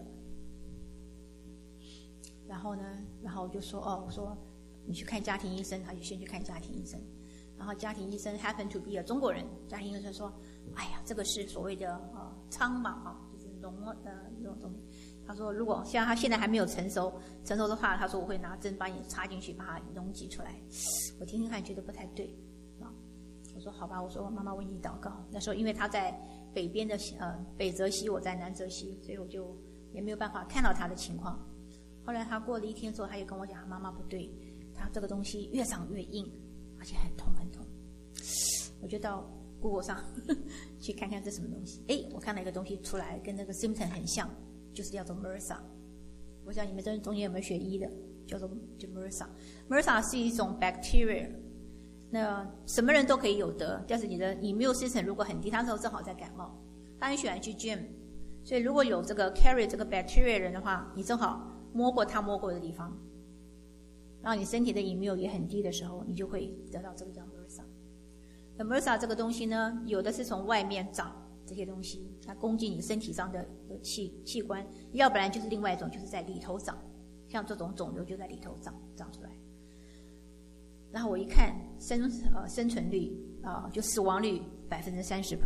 然后呢，我就说：“哦，我说你去看家庭医生。”他就先去看家庭医生。然后家庭医生 happen to be a 中国人，家庭医生说：“哎呀，这个是所谓的疮嘛，就是脓这种东西。”他说：“如果像他现在还没有成熟的话，他说我会拿针把你插进去，把它脓挤出来。”我听听看，觉得不太对啊。我说：“好吧。”我说：“妈妈为你祷告。”那时候因为他在北边的北泽西，我在南泽西，所以我就也没有办法看到他的情况。后来他过了1天之后，他也跟我讲：“妈妈不对，他这个东西越长越硬。”而且很痛很痛，我就到 Google 上去看看这什么东西。我看到一个东西出来，跟那个 symptom 很像，就是叫做 MRSA。我想你们这中间有没有学医的？叫做就 MRSA。MRSA 是一种 bacteria， 那什么人都可以有得，但是你的 immune system 如果很低，他那时候正好在感冒，他很喜欢去 gym， 所以如果有这个 carry 这个 bacteria 人的话，你正好摸过他摸过的地方。然后你身体的immune也很低的时候，你就会得到这个叫 MRSA。那 MRSA 这个东西呢，有的是从外面长这些东西，它攻击你身体上的器官；要不然就是另外一种，就是在里头长，像这种肿瘤就在里头长出来。然后我一看生存率就死亡率30%，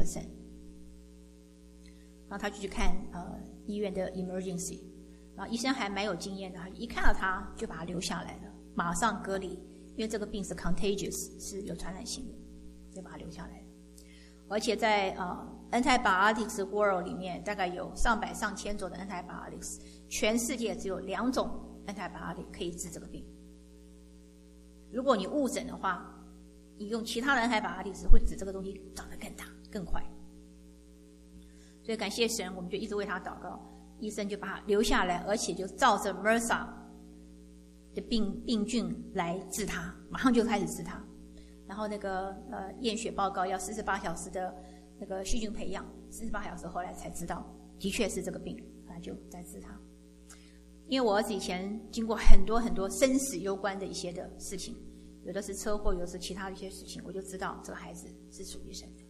然后他就去看医院的 emergency， 然后医生还蛮有经验的，一看到他就把他留下来了。马上隔离，因为这个病是 contagious， 是有传染性的，就把它留下来了。而且在antibiotics world 里面，大概有上百上千种的 antibiotics， 全世界只有2种 antibiotics 可以治这个病。如果你误诊的话，你用其他的 antibiotics 会使这个东西长得更大更快。所以感谢神，我们就一直为他祷告，医生就把他留下来，而且就照着 MRSA的病菌来治他，马上就开始治他。然后那个验血报告要48小时的那个细菌培养，48小时后来才知道的确是这个病，后来就在治他。因为我儿子以前经过很多很多生死攸关的一些的事情，有的是车祸，有的是其他的一些事情，我就知道这个孩子是属于神的。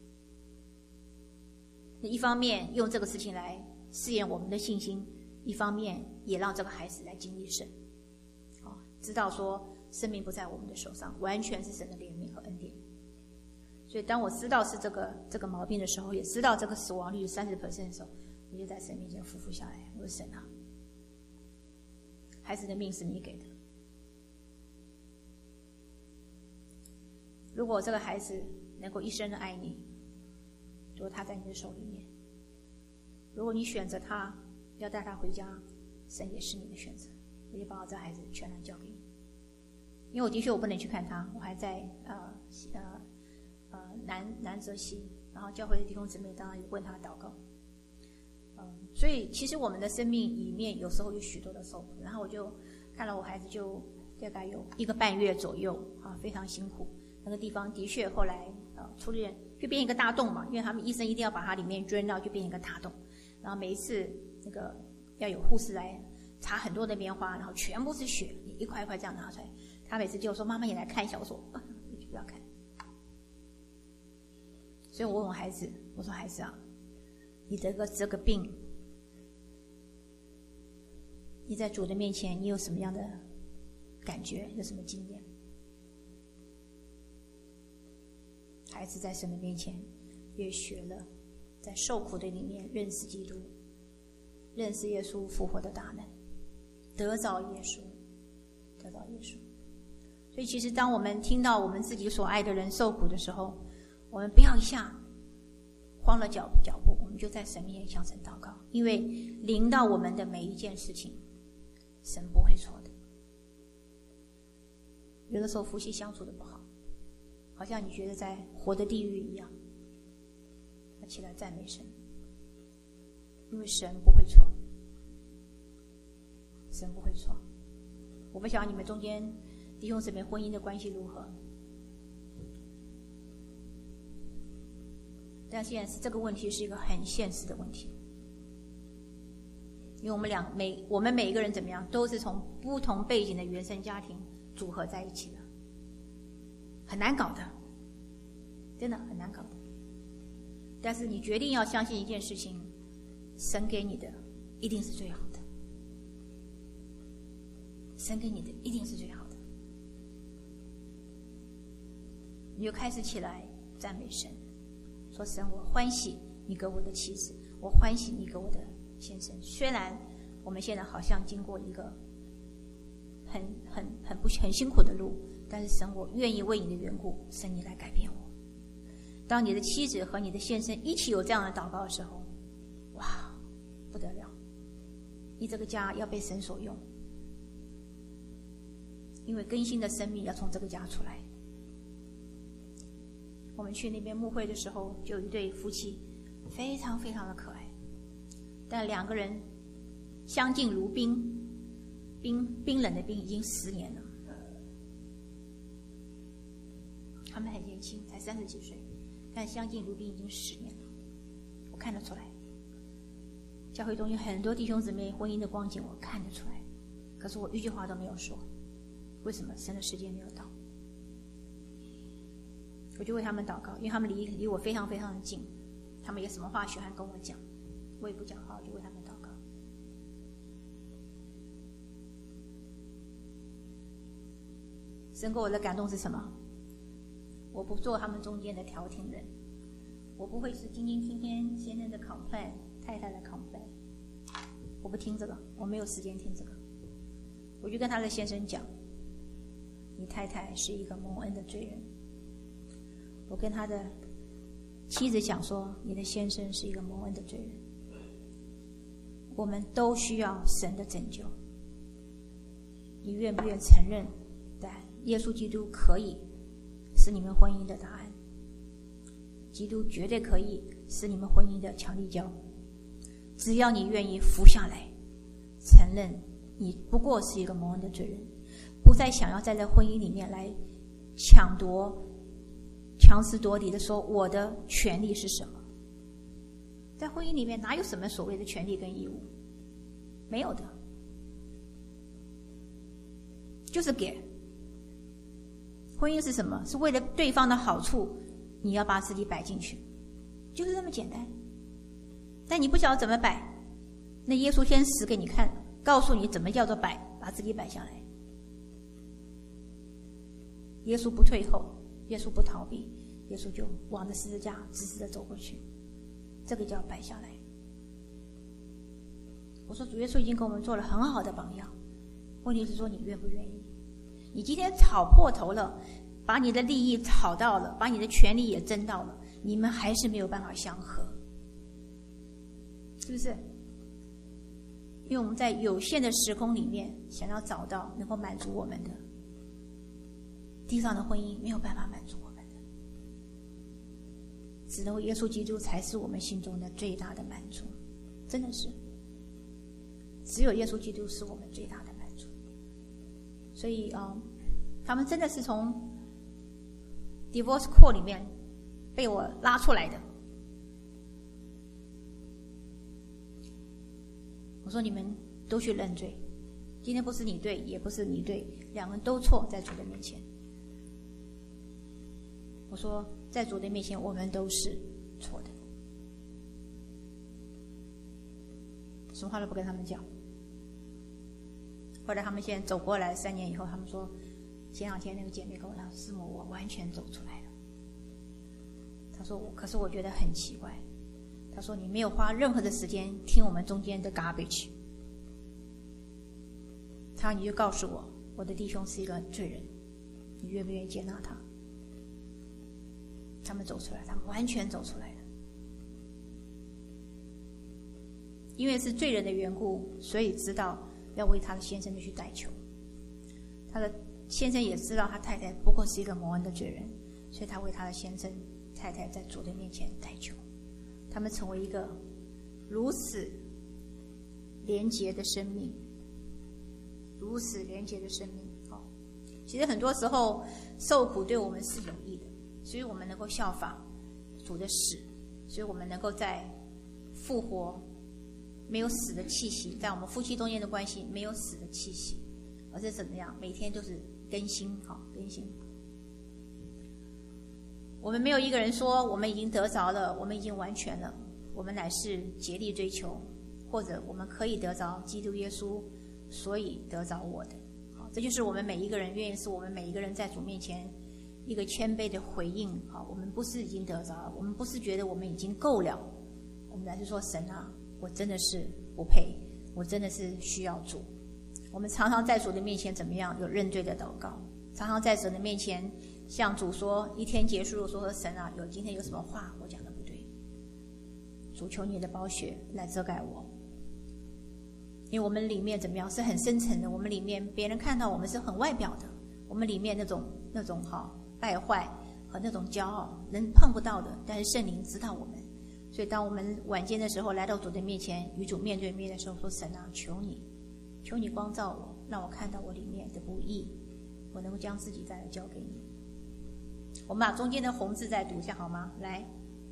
那一方面用这个事情来试验我们的信心，一方面也让这个孩子来经历神。知道说生命不在我们的手上，完全是神的怜悯和恩典。所以当我知道是这个毛病的时候，也知道这个死亡率30%的时候，我就在神面前俯伏下来，我说神啊，孩子的命是你给的，如果这个孩子能够一生的爱你，如果他在你的手里面，如果你选择他要带他回家，神也是你的选择，我就把我这孩子全然交给你。因为我的确我不能去看他，我还在南泽西，然后教会的弟兄姊妹当然也问他祷告。所以其实我们的生命里面有时候有许多的受苦，然后我就看到我孩子就大概有1个半月左右啊，非常辛苦。那个地方的确后来出院就变一个大洞嘛，因为他们医生一定要把它里面捐到，就变一个大洞。然后每一次那个要有护士来插很多的棉花，然后全部是血，一块一块这样拿出来。他每次就说：“妈妈也来看一下。”我说：“我就不要看。”所以我问我孩子，我说：“孩子啊，你这个病，你在主的面前，你有什么样的感觉？有什么经验？”孩子在神的面前也学了在受苦的里面认识基督，认识耶稣复活的大能，得着耶稣。所以其实当我们听到我们自己所爱的人受苦的时候，我们不要一下慌了脚步，我们就在神面前向神祷告，因为临到我们的每一件事情，神不会错的。有的时候夫妻相处的不好，好像你觉得在活的地狱一样，那起来赞美神，因为神不会错，神不会错。我不晓得你们中间弟兄姊妹婚姻的关系如何，但现在是这个问题是一个很现实的问题，因为我们每一个人怎么样，都是从不同背景的原生家庭组合在一起的，很难搞的，真的很难搞的。但是你决定要相信一件事情，神给你的一定是最好的，神给你的一定是最好的。你就开始起来赞美神，说：“神，我欢喜你给我的妻子，我欢喜你给我的先生。虽然我们现在好像经过一个很辛苦的路，但是神，我愿意为你的缘故，神你来改变我。”当你的妻子和你的先生一起有这样的祷告的时候，哇，不得了！你这个家要被神所用，因为更新的生命要从这个家出来。我们去那边牧会的时候，就有一对夫妻，非常非常的可爱，但两个人相敬如宾，冰冷的冰已经10年了。他们很年轻，才30几岁，但相敬如宾已经10年了，我看得出来。教会中有很多弟兄姊妹婚姻的光景，我看得出来，可是我一句话都没有说。为什么？神的时间没有到。我就为他们祷告，因为他们离我非常非常的近，他们有什么话喜欢跟我讲，我也不讲话，我就为他们祷告。神给我的感动是什么？我不做他们中间的调停人，我不会是天天先生的 complain， 太太的 complain， 我不听这个，我没有时间听这个。我就跟他的先生讲，你太太是一个蒙恩的罪人。我跟他的妻子讲说，你的先生是一个蒙恩的罪人。我们都需要神的拯救，你愿不愿承认？但耶稣基督可以是你们婚姻的答案，基督绝对可以是你们婚姻的强力胶。只要你愿意服下来，承认你不过是一个蒙恩的罪人，不再想要在这婚姻里面来强词夺理的说我的权利是什么。在婚姻里面哪有什么所谓的权利跟义务？没有的，就是给。婚姻是什么？是为了对方的好处，你要把自己摆进去，就是这么简单。但你不晓得怎么摆，那耶稣先死给你看，告诉你怎么叫做摆，把自己摆下来。耶稣不退后，耶稣不逃避，耶稣就往着十字架直直的走过去，这个叫摆下来。我说主耶稣已经给我们做了很好的榜样，问题是说你愿不愿意？你今天吵破头了，把你的利益吵到了，把你的权利也争到了，你们还是没有办法相合，是不是？因为我们在有限的时空里面想要找到能够满足我们的，地上的婚姻没有办法满足我们的，只能耶稣基督才是我们心中的最大的满足，真的是只有耶稣基督是我们最大的满足。 所以他们真的是从 divorce court 里面被我拉出来的。我说你们都去认罪，今天不是你对，也不是你对，两个人都错，在主的面前。我说在主的面前我们都是错的，什么话都不跟他们讲。后来他们现在走过来，3年以后，他们说前2天那个姐妹跟我讲，师母，我完全走出来了。他说可是我觉得很奇怪，他说你没有花任何的时间听我们中间的 garbage， 你就告诉我，我的弟兄是一个罪人，你愿不愿意接纳他？他们走出来，他们完全走出来了。因为是罪人的缘故，所以知道要为他的先生去代求。他的先生也知道他太太不过是一个蒙恩的罪人，所以他为他的先生太太在主的面前代求。他们成为一个如此连结的生命，如此连结的生命。其实很多时候受苦对我们是有益的，所以我们能够效法主的死，所以我们能够在复活没有死的气息，在我们夫妻中间的关系没有死的气息，而是怎么样？每天都是更新，更新。我们没有一个人说我们已经得着了，我们已经完全了，我们乃是竭力追求，或者我们可以得着基督耶稣，所以得着我的。这就是我们每一个人愿意，是我们每一个人在主面前一个谦卑的回应。我们不是已经得着了，我们不是觉得我们已经够了，我们乃是说神啊，我真的是不配，我真的是需要主。我们常常在主的面前怎么样？有认罪的祷告，常常在神的面前向主说，一天结束说神啊，今天有什么话我讲的不对，主求你的宝血来遮盖我。因为我们里面怎么样是很深层的，我们里面别人看到我们是很外表的，我们里面那种败坏和那种骄傲人碰不到的，但是圣灵知道我们。所以当我们晚间的时候来到主的面前，与主面对面的时候，说神啊，求你光照我，让我看到我里面的不义，我能够将自己再来交给你。我们把中间的红字再读一下好吗？来，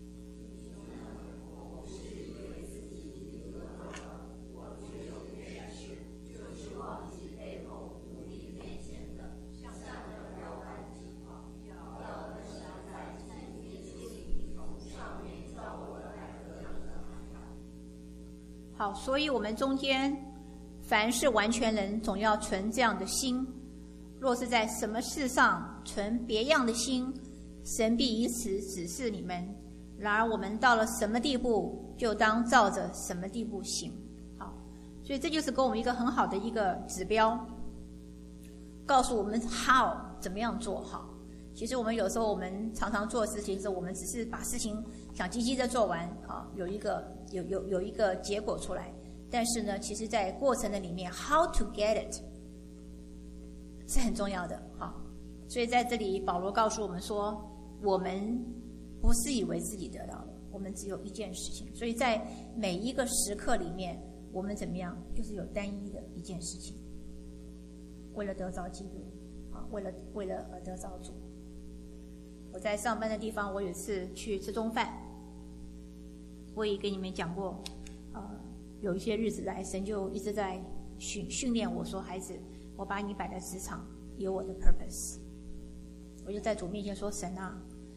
好，所以我们中间凡是完全人，总要存这样的心。若是在什么事上存别样的心，神必以此指示你们。然而我们到了什么地步，就当照着什么地步行。好，所以这就是给我们一个很好的一个指标，告诉我们 how 怎么样做好。其实我们有时候我们常常做事情的时候，我们只是把事情想积极的做完，有一个结果出来。但是呢，其实在过程的里面 how to get it 是很重要的。所以在这里保罗告诉我们说，我们不是以为自己得到了，我们只有一件事情。所以在每一个时刻里面，我们怎么样，就是有单一的一件事情，为了得着基督，为了得着主。我在上班的地方，我有一次去吃中饭，我也跟你们讲过，有一些日子来，神就一直在训练我说，孩子，我把你摆在职场，有我的 purpose。我就在主面前说，神啊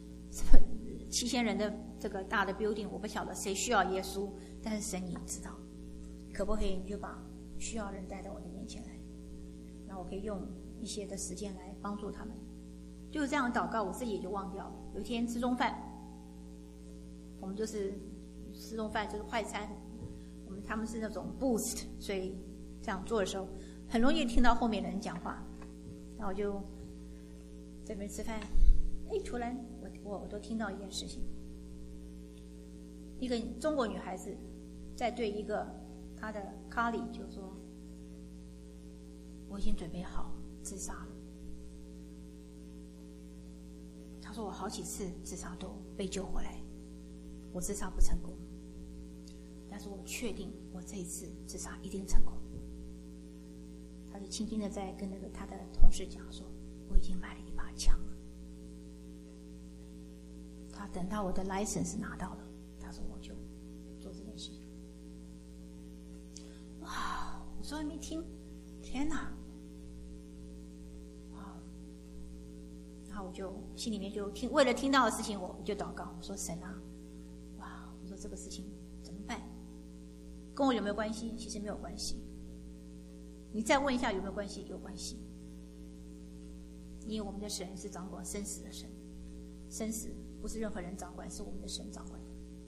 ，7000人的这个大的 building， 我不晓得谁需要耶稣，但是神你知道，可不可以你就把需要人带到我的面前来，那我可以用一些的时间来帮助他们。就是这样祷告，我自己也就忘掉了。有一天吃中饭，我们就是吃中饭就是快餐，他们是那种 boost， 所以这样做的时候很容易听到后面的人讲话。然后我就在那边吃饭，突然我都听到一件事情，一个中国女孩子在对一个她的 colleague 就说，我已经准备好自杀了。她说我好几次自杀都被救回来，我自杀不成功，但是我确定我这一次自杀一定成功。 他就轻轻的在跟他的同事讲说，我已经买了一把枪了。他等到我的 license 拿到了，他说我就做这件事情。哇！我说还没听，天哪！啊！然后我就心里面就为了听到的事情，我就祷告，我说神啊，哇！我说这个事情怎么办？跟我有没有关系？其实没有关系。你再问一下有没有关系？有关系。因为我们的神是掌管生死的神，生死不是任何人掌管，是我们的神掌管的。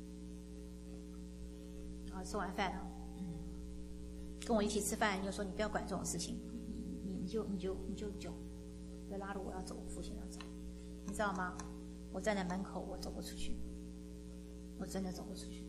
然后吃完饭了，跟我一起吃饭，又说你不要管这种事情，你就拉着我要走，父亲要走，你知道吗？我站在门口，我走不出去，我真的走不出去。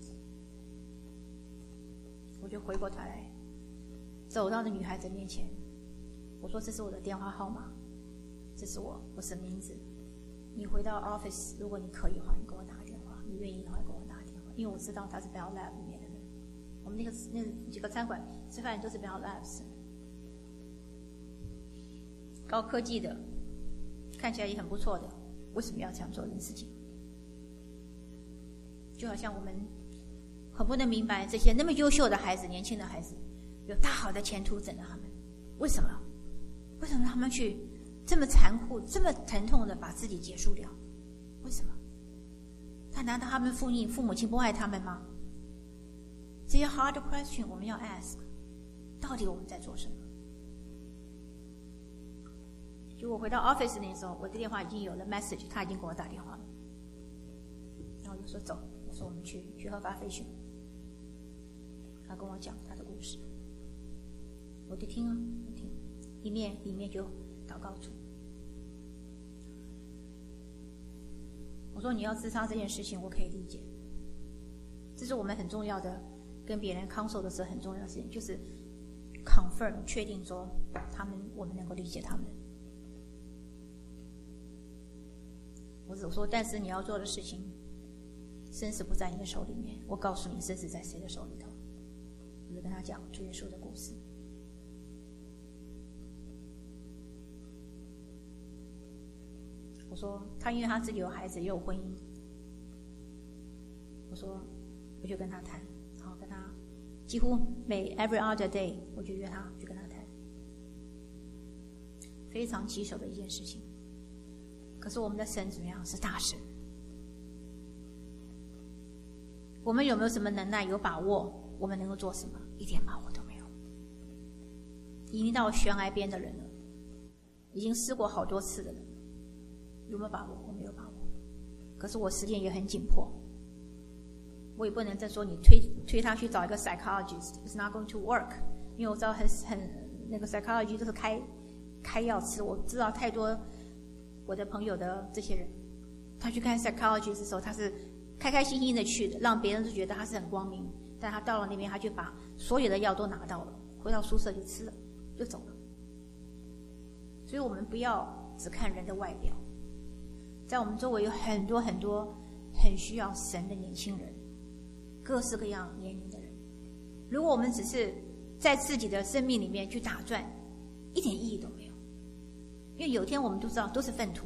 我就回过头来，走到那女孩子面前，我说这是我的电话号码，这是我是名字。你回到 office， 如果你可以的话，你给我打个电话；你愿意的话，给我打个电话。因为我知道他是 Bell Lab 里面的人，我们那几个餐馆吃饭都是 Bell Labs， 高科技的，看起来也很不错的，为什么要这样做这件事情？就好像我们很不能明白这些那么优秀的孩子、年轻的孩子，有大好的前途等着他们，为什么？为什么他们去这么残酷、这么疼痛的把自己结束掉？为什么？难道他们父母亲不爱他们吗？这些 hard question 我们要 ask， 到底我们在做什么？就我回到 office 那时候，我的电话已经有了 message， 他已经给我打电话了，然后我就说走，我说我们去喝咖啡去。他跟我讲他的故事，我就听啊，我听，里面就祷告主。我说你要自杀这件事情，我可以理解，这是我们很重要的，跟别人 counsel 的时候很重要的事情，就是 confirm 确定说我们能够理解他们。我说，但是你要做的事情，生死不在你的手里面。我告诉你，生死在谁的手里头？我就跟他讲主耶稣的故事。我说他因为他自己有孩子也有婚姻，我就跟他谈，然后跟他几乎every other day 我就约他去跟他谈，非常棘手的一件事情。可是我们的神怎么样？是大神。我们有没有什么能耐？有把握？我们能够做什么？一点把握都没有。已经到悬崖边的人了，已经试过好多次的人，有没有把握？我没有把握。可是我时间也很紧迫，我也不能再说你推他去找一个 psychologist，it's not going to work， 因为我知道很那个 psychology 都是开药吃，我知道太多我的朋友的这些人，他去看 psychologist 的时候，他是开开心心的去的，让别人都觉得他是很光明，但他到了那边，他就把所有的药都拿到了，回到宿舍就吃了，就走了。所以我们不要只看人的外表，在我们周围有很多很多很需要神的年轻人，各式各样年龄的人。如果我们只是在自己的生命里面去打转，一点意义都没有。因为有一天我们都知道都是粪土，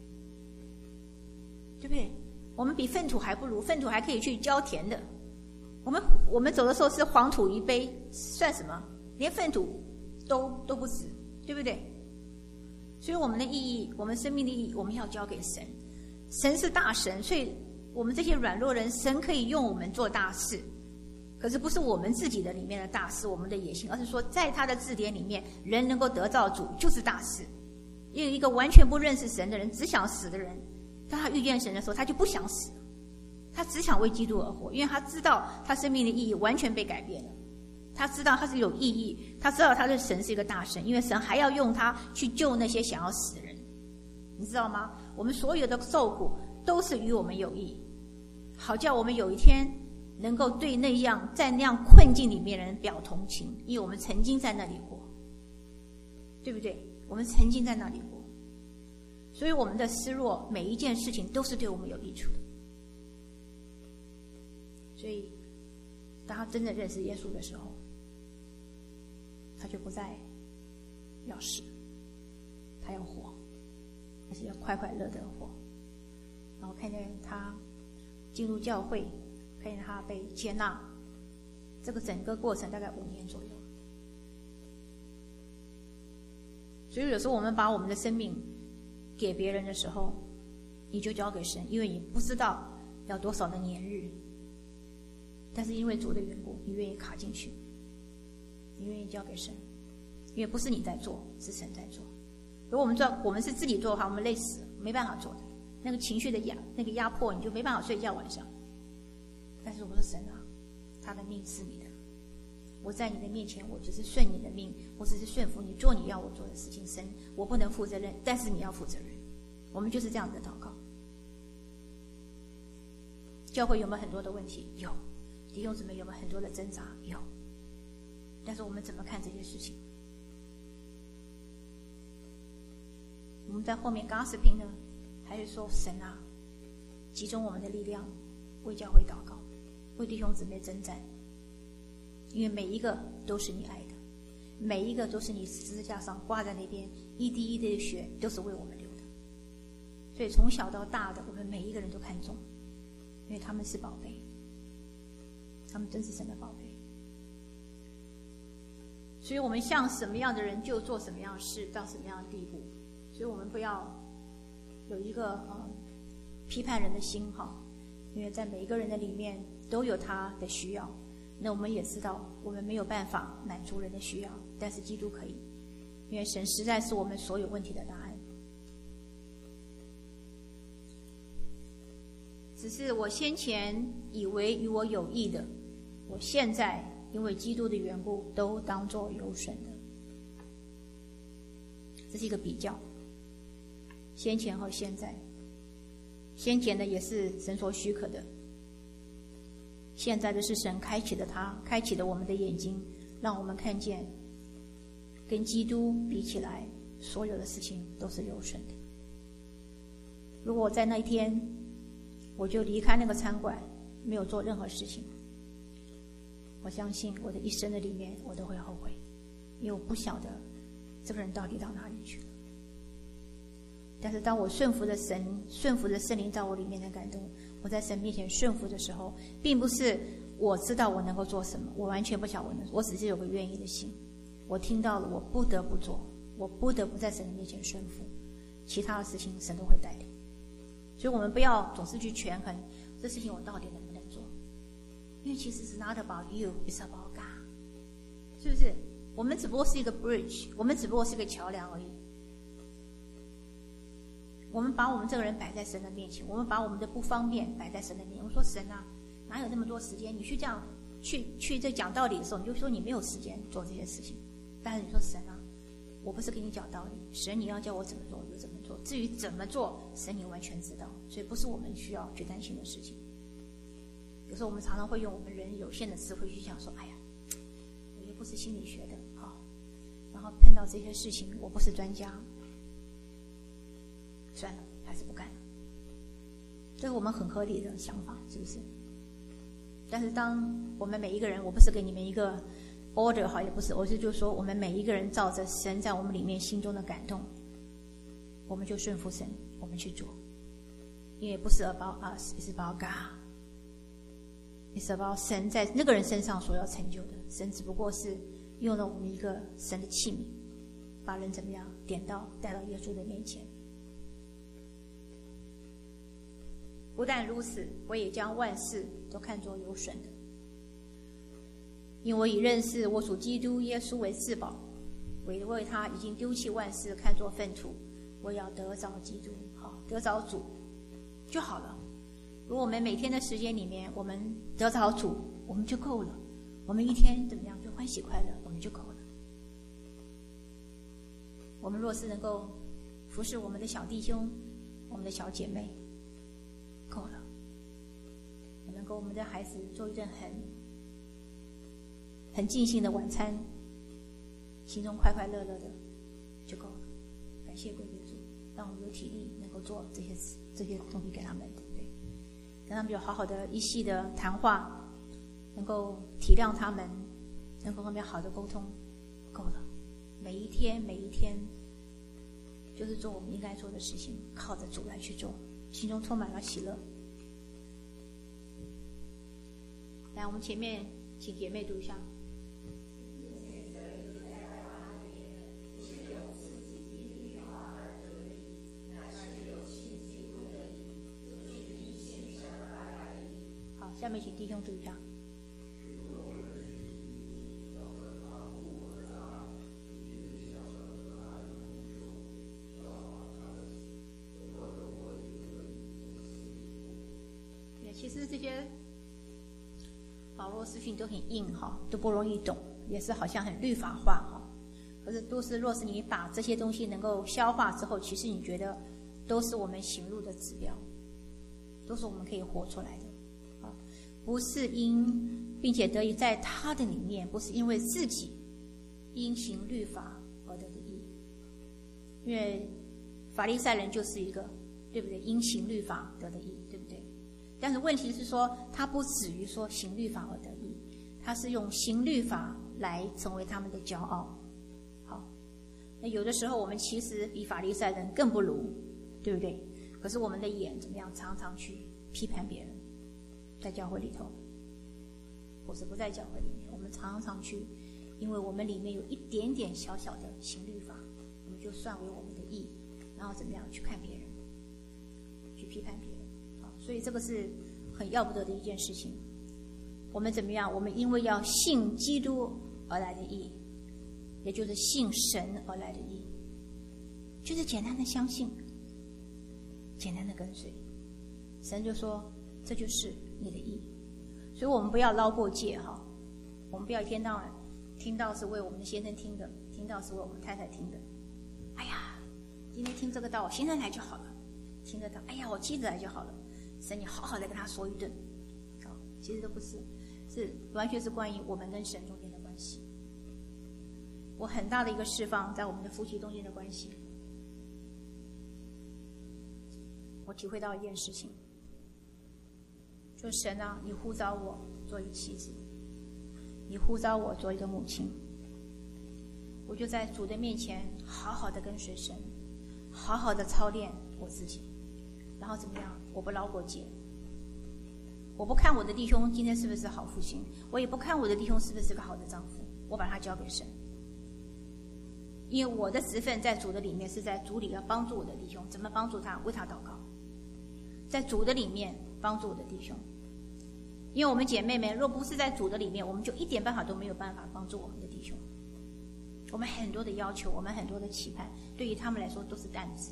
对不对？我们比粪土还不如，粪土还可以去浇田的。我们走的时候是黄土一杯，算什么？连粪土都不值，对不对？所以我们的意义，我们生命的意义，我们要交给神。神是大神，所以我们这些软弱人，神可以用我们做大事。可是不是我们自己的里面的大事，我们的野心，而是说在他的字典里面，人能够得造主就是大事。因为一个完全不认识神的人，只想死的人，当他遇见神的时候，他就不想死，他只想为基督而活，因为他知道他生命的意义完全被改变了，他知道他是有意义，他知道他的神是一个大神，因为神还要用他去救那些想要死的人，你知道吗？我们所有的受苦都是与我们有益，好叫我们有一天能够对在那样困境里面的人表同情，因为我们曾经在那里过，对不对？我们曾经在那里过，所以我们的失落每一件事情都是对我们有益处的。所以当他真的认识耶稣的时候，他就不再要死，他要活，而且要快快乐乐的活。然后看见他进入教会，看见他被接纳，这个整个过程大概5年左右。所以有时候我们把我们的生命给别人的时候，你就交给神，因为你不知道要多少的年日，但是因为主的缘故，你愿意卡进去，你愿意交给神，因为不是你在做，是神在做。如果我们做，我们是自己做的话，我们累死了，没办法做的。那个情绪的那个压迫，你就没办法睡觉晚上。但是我说神啊，他的命是你的，我在你的面前，我只是顺你的命，我只是顺服你，做你要我做的事情。神，我不能负责任，但是你要负责任。我们就是这样的祷告。教会有没有很多的问题？有。弟兄姊妹有没有很多的挣扎？有。但是我们怎么看这些事情？我们在后面 gossiping 呢，还是说神啊，集中我们的力量，为教会祷告，为弟兄姊妹征战，因为每一个都是你爱的，每一个都是你十字架上挂在那边，一滴一滴的血都是为我们流的。所以从小到大的，我们每一个人都看重，因为他们是宝贝，他们真是神的宝贝。所以我们像什么样的人就做什么样的事，到什么样的地步。所以我们不要有一个批判人的心哈，因为在每一个人的里面都有他的需要。那我们也知道，我们没有办法满足人的需要，但是基督可以，因为神实在是我们所有问题的答案。只是我先前以为与我有益的，我现在因为基督的缘故，都当作有损的。这是一个比较，先前和现在。先前的也是神所许可的，现在的是神开启了我们的眼睛，让我们看见跟基督比起来，所有的事情都是有损的。如果我在那一天我就离开那个餐馆，没有做任何事情，我相信我的一生的里面我都会后悔，因为我不晓得这个人到底到哪里去了。但是当我顺服着神，顺服着圣灵在我里面的感动，我在神面前顺服的时候，并不是我知道我能够做什么，我完全不晓得我只是有个愿意的心。我听到了，我不得不做，我不得不在神的面前顺服，其他的事情神都会带领。所以我们不要总是去权衡这事情我到底能不能做，因为其实是 not about you, it's about God， 是不是？我们只不过是一个 bridge， 我们只不过是一个桥梁而已。我们把我们这个人摆在神的面前，我们把我们的不方便摆在神的面前。我说神啊，哪有那么多时间？你去这样去这讲道理的时候，你就说你没有时间做这些事情。但是你说神啊，我不是给你讲道理，神你要叫我怎么做我就怎么做。至于怎么做，神你完全知道，所以不是我们需要去担心的事情。有时候我们常常会用我们人有限的智慧去想说，哎呀，我又不是心理学的，好，然后碰到这些事情，我不是专家。算了，还是不干了。这是我们很合理的想法，是不是？但是当我们每一个人，我不是给你们一个 order 好，也不是，我是就说我们每一个人照着神在我们里面心中的感动，我们就顺服神，我们去做。因为不是 about us, it's about God. It's about 神在那个人身上所要成就的。神只不过是用了我们一个神的器皿，把人怎么样点到带到耶稣的面前。不但如此，我也将万事都看作有损的，因为我已认识我主基督耶稣为至宝，为他已经丢弃万事，看作粪土。我要得着基督，好，得着主就好了。如果我们每天的时间里面，我们得着主，我们就够了。我们一天怎么样就欢喜快乐，我们就够了。我们若是能够服侍我们的小弟兄、我们的小姐妹，够了。我能够我们的孩子做一顿很尽兴的晚餐，心中快快乐乐的就够了。感谢归给主，让我们有体力能够做这些东西给他们，对不对？跟他们有好好的一系的谈话，能够体谅他们，能够跟他们好的沟通，够了。 每一天每一天，就是做我们应该做的事情，靠着主来去做，心中充满了喜乐。来，我们前面请姐妹读一下。好，下面请弟兄读一下。其实这些保罗书信都很硬哈，都不容易懂，也是好像很律法化哈。可是都是，若是你把这些东西能够消化之后，其实你觉得都是我们行路的指标，都是我们可以活出来的啊，不是并且得以在他的里面，不是因为自己因行律法而得的义，因为法利赛人就是一个，对不对？因行律法得的义，对不对？但是问题是说，他不止于说行律法而得义，他是用行律法来成为他们的骄傲。好，那有的时候我们其实比法利赛人更不如，对不对？可是我们的眼怎么样？常常去批判别人，在教会里头，或是不在教会里面，我们常常去，因为我们里面有一点点小小的行律法，我们就算为我们的义，然后怎么样去看别人，去批判别人。所以这个是很要不得的一件事情。我们怎么样？我们因为要信基督而来的义，也就是信神而来的义，就是简单的相信，简单的跟随。神就说这就是你的义。所以我们不要捞过界哈，我们不要一天到晚听到是为我们的先生听的，听到是为我们太太听的。哎呀，今天听这个道，我先生来就好了。听得到，哎呀，我妻子来就好了。神，你好好的跟他说一顿，其实都不是，是完全是关于我们跟神中间的关系。我很大的一个释放在我们的夫妻中间的关系。我体会到一件事情，就是神啊，你呼召我做一个妻子，你呼召我做一个母亲，我就在主的面前好好的跟随神，好好的操练我自己。然后怎么样？我不捞过界，我不看我的弟兄今天是不是好父亲，我也不看我的弟兄是不是个好的丈夫，我把他交给神。因为我的职分在主的里面，是在主里要帮助我的弟兄，怎么帮助他？为他祷告，在主的里面帮助我的弟兄。因为我们姐妹们若不是在主的里面，我们就一点办法都没有办法帮助我们的弟兄。我们很多的要求，我们很多的期盼，对于他们来说都是担子，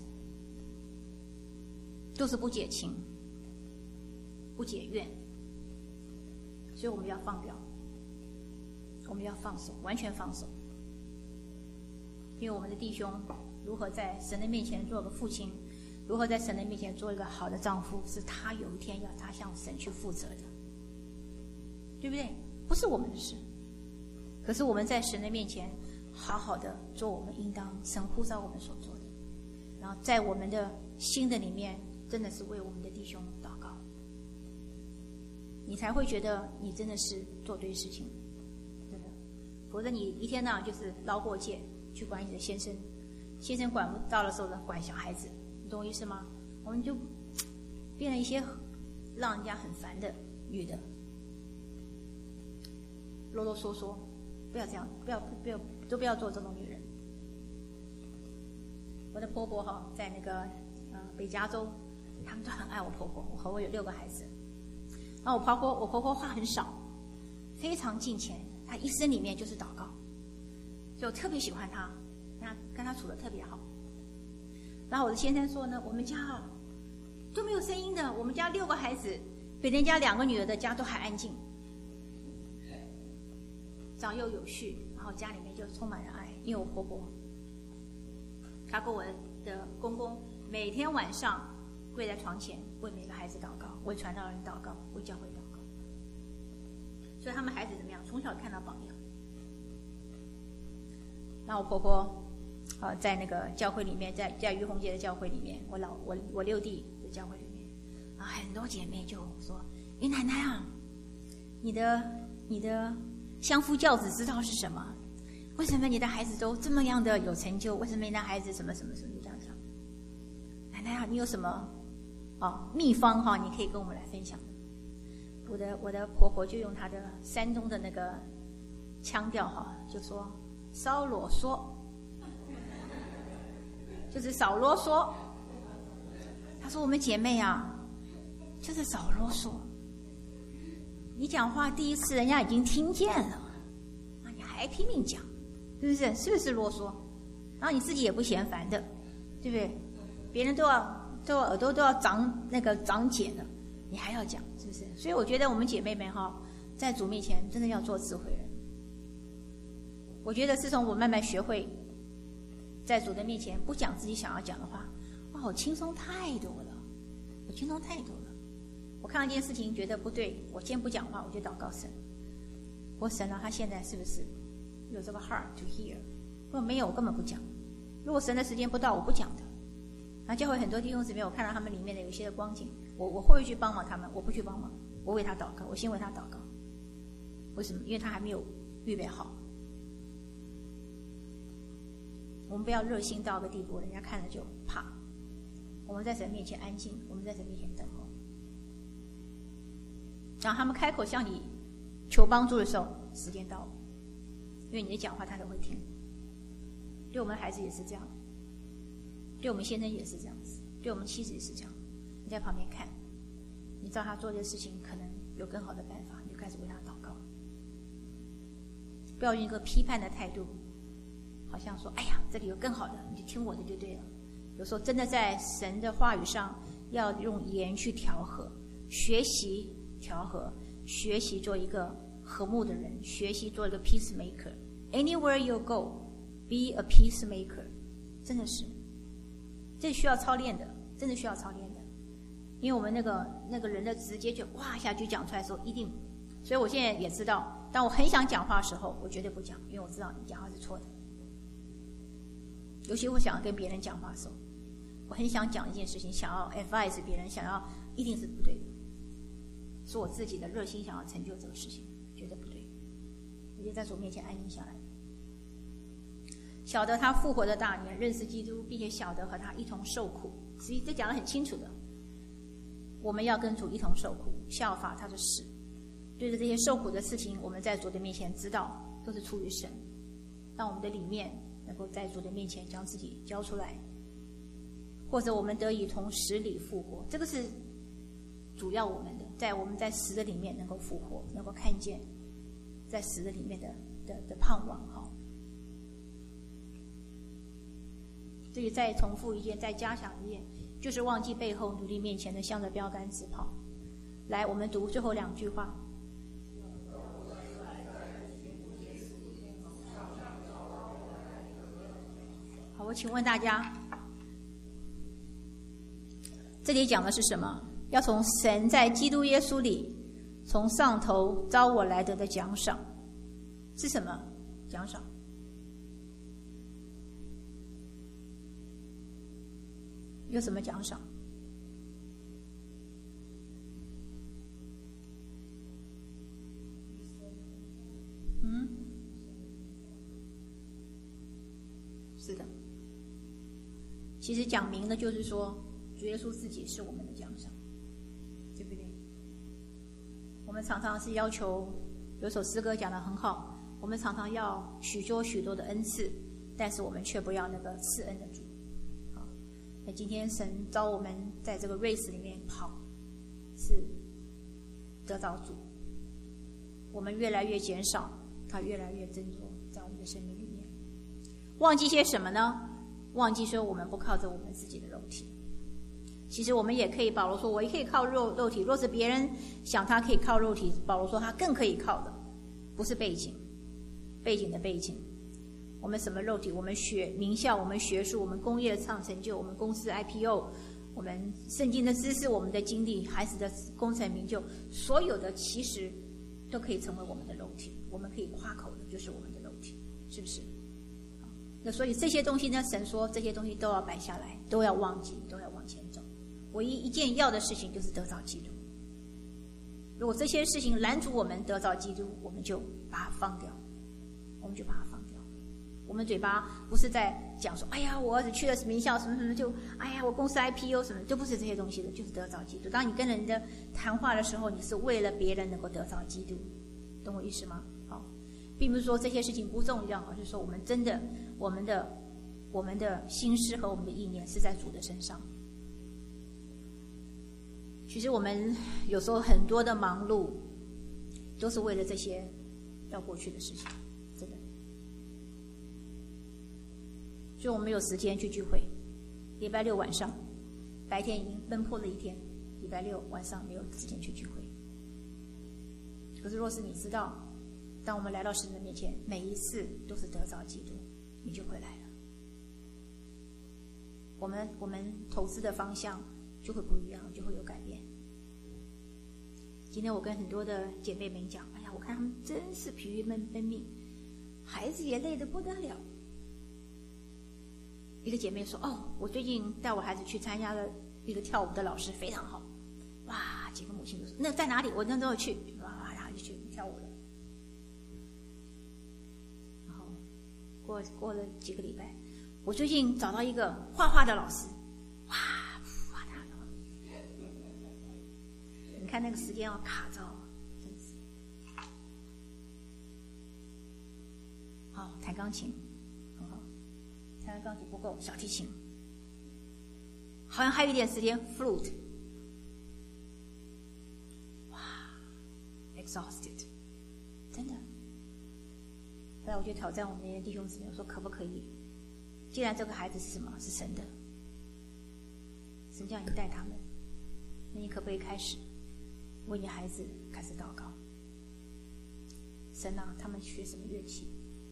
都是不解情，不解怨。所以我们要放掉，我们要放手，完全放手。因为我们的弟兄如何在神的面前做个父亲，如何在神的面前做一个好的丈夫，是他有一天要他向神去负责的，对不对？不是我们的事。可是我们在神的面前好好的做我们应当神呼召我们所做的，然后在我们的心的里面真的是为我们的弟兄祷告，你才会觉得你真的是做对事情，真的。否则你一天到晚就是捞过界去管你的先生，先生管不到的时候呢，管小孩子，你懂我意思吗？我们就变了一些让人家很烦的女的，啰啰嗦嗦，不要这样，都不要做这种女人。我的婆婆哈，在那个北加州，他们都很爱我婆婆。我和我有6个孩子，然后我婆婆话很少，非常敬虔，她一生里面就是祷告，所以我特别喜欢她，跟她处得特别好。然后我的先生说呢，我们家都没有声音的，我们家6个孩子，比人家2个女儿的家都还安静，长幼有序，然后家里面就充满了爱。因为我婆婆，她跟我的公公每天晚上跪在床前为每个孩子祷告，为传道人祷告，为教会祷告。所以他们孩子怎么样？从小看到榜样。那我婆婆在那个教会里面，在于洪杰的教会里面，我6弟的教会里面，啊，很多姐妹就说：“姨奶奶啊，你的相夫教子之道是什么？ 为什么你的孩子都这么样的有成就？为什么你的孩子什么什么什么这样讲？奶奶啊，你有什么秘方哈？你可以跟我们来分享的。我的婆婆就用她的山东的那个腔调哈，就说少啰嗦，就是少啰嗦。她说我们姐妹啊，就是少啰嗦。你讲话第一次人家已经听见了，你还拼命讲，是不是？是不是啰嗦？然后你自己也不嫌烦的，对不对？别人都要耳朵都要长茧了，你还要讲，是不是？所以我觉得我们姐妹们哈，在主面前真的要做智慧人。我觉得自从我慢慢学会在主的面前不讲自己想要讲的话，哇，我轻松太多了，我轻松太多了。我看到一件事情觉得不对，我先不讲话，我就祷告神。我神啊，他现在是不是有这个 heart to hear？ 如果没有，我根本不讲。如果神的时间不到，我不讲的。然后教会很多弟兄姊妹，我看到他们里面的有些的光景，我会去帮忙他们，我不去帮忙，我为他祷告，我先为他祷告。为什么？因为他还没有预备好。我们不要热心到个地步，人家看了就怕。我们在神面前安静，我们在神面前等候。然后他们开口向你求帮助的时候，时间到了，因为你的讲话他都会听。对我们的孩子也是这样，对我们先生也是这样子，对我们妻子也是这样。你在旁边看，你知道他做这事情可能有更好的办法，你就开始为他祷告。不要用一个批判的态度，好像说哎呀这里有更好的，你就听我的就对了。有时候真的在神的话语上要用言去调和，学习调和，学习做一个和睦的人，学习做一个 peacemaker。 Anywhere you go, be a peacemaker。 真的是这需要操练的，真的需要操练的。因为我们那个人的直接就哇一下就讲出来的时候一定，所以我现在也知道，当我很想讲话的时候我绝对不讲，因为我知道你讲话是错的。尤其我想要跟别人讲话的时候，我很想讲一件事情，想要 advise 别人，想要一定是不对的，是我自己的热心想要成就这个事情，绝对不对。我就在主面前安静下来，晓得他复活的大年，认识基督，并且晓得和他一同受苦。所以这讲得很清楚的，我们要跟主一同受苦，效法他的死。对着这些受苦的事情，我们在主的面前知道都是出于神，让我们的里面能够在主的面前将自己交出来，或者我们得以从死里复活。这个是主要我们的，在我们在死的里面能够复活，能够看见在死的里面的盼望哈。这里再重复一遍，再加强一遍，就是忘记背后，努力面前的，向着标杆直跑。来，我们读最后两句话。好，我请问大家，这里讲的是什么？要从神在基督耶稣里从上头招我来得的奖赏是什么？奖赏有什么奖赏？是的，其实讲明的就是说，主耶稣自己是我们的奖赏，对不对？我们常常是要求，有首诗歌讲得很好，我们常常要许多许多的恩赐，但是我们却不要那个赐恩的主。好，那今天神召我们在这个 race 里面跑，是得着主。我们越来越减少，他越来越增多在我们的生命里面。忘记些什么呢？忘记说我们不靠着我们自己的肉体。其实我们也可以，保罗说我也可以靠肉体，若是别人想他可以靠肉体，保罗说他更可以靠的不是背景的背景，我们什么肉体？我们名校，我们学术，我们工业上成就，我们公司 IPO， 我们圣经的知识，我们的经历，孩子的功成名就，所有的其实都可以成为我们的肉体，我们可以夸口的就是我们的肉体，是不是？那所以这些东西呢，神说这些东西都要摆下来，都要忘记，都要往前走。唯一一件要的事情就是得着基督。如果这些事情拦阻我们得着基督，我们就把它放掉，我们就把它放掉。 我们嘴巴不是在讲说，哎呀，我儿子去了名校什么什么，就哎呀，我公司 IPO 什么，都不是这些东西的，就是得着基督。当你跟人的谈话的时候，你是为了别人能够得着基督，懂我意思吗？好，并不是说这些事情不重要，而是说我们真的，我们的心思和我们的意念是在主的身上。其实我们有时候很多的忙碌，都是为了这些要过去的事情，真的。所以我们没有时间去聚会。礼拜六晚上，白天已经奔波了一天，礼拜六晚上没有时间去聚会。可是若是你知道，当我们来到神的面前，每一次都是得着基督，你就会来了。我们投资的方向就会不一样，就会有改变。今天我跟很多的姐妹们讲，哎呀，我看她们真是疲于奔命，孩子也累得不得了。一个姐妹说，哦，我最近带我孩子去参加了一个跳舞的老师，非常好。哇，几个母亲都说，那在哪里？我那时候去，哇，然后就去跳舞了。然后过了几个礼拜，我最近找到一个画画的老师，哇，画他的，你看那个时间要卡着，真是。好，弹钢琴很好，弹钢琴不够，小提琴，好像还有一点时间 ，flute， 哇 ，exhausted， 真的。后来我就挑战我们那些弟兄姊妹，我说可不可以？既然这个孩子是什么？是神的，神叫你带他们，那你可不可以开始为你孩子开始祷告？神啊，他们学什么乐器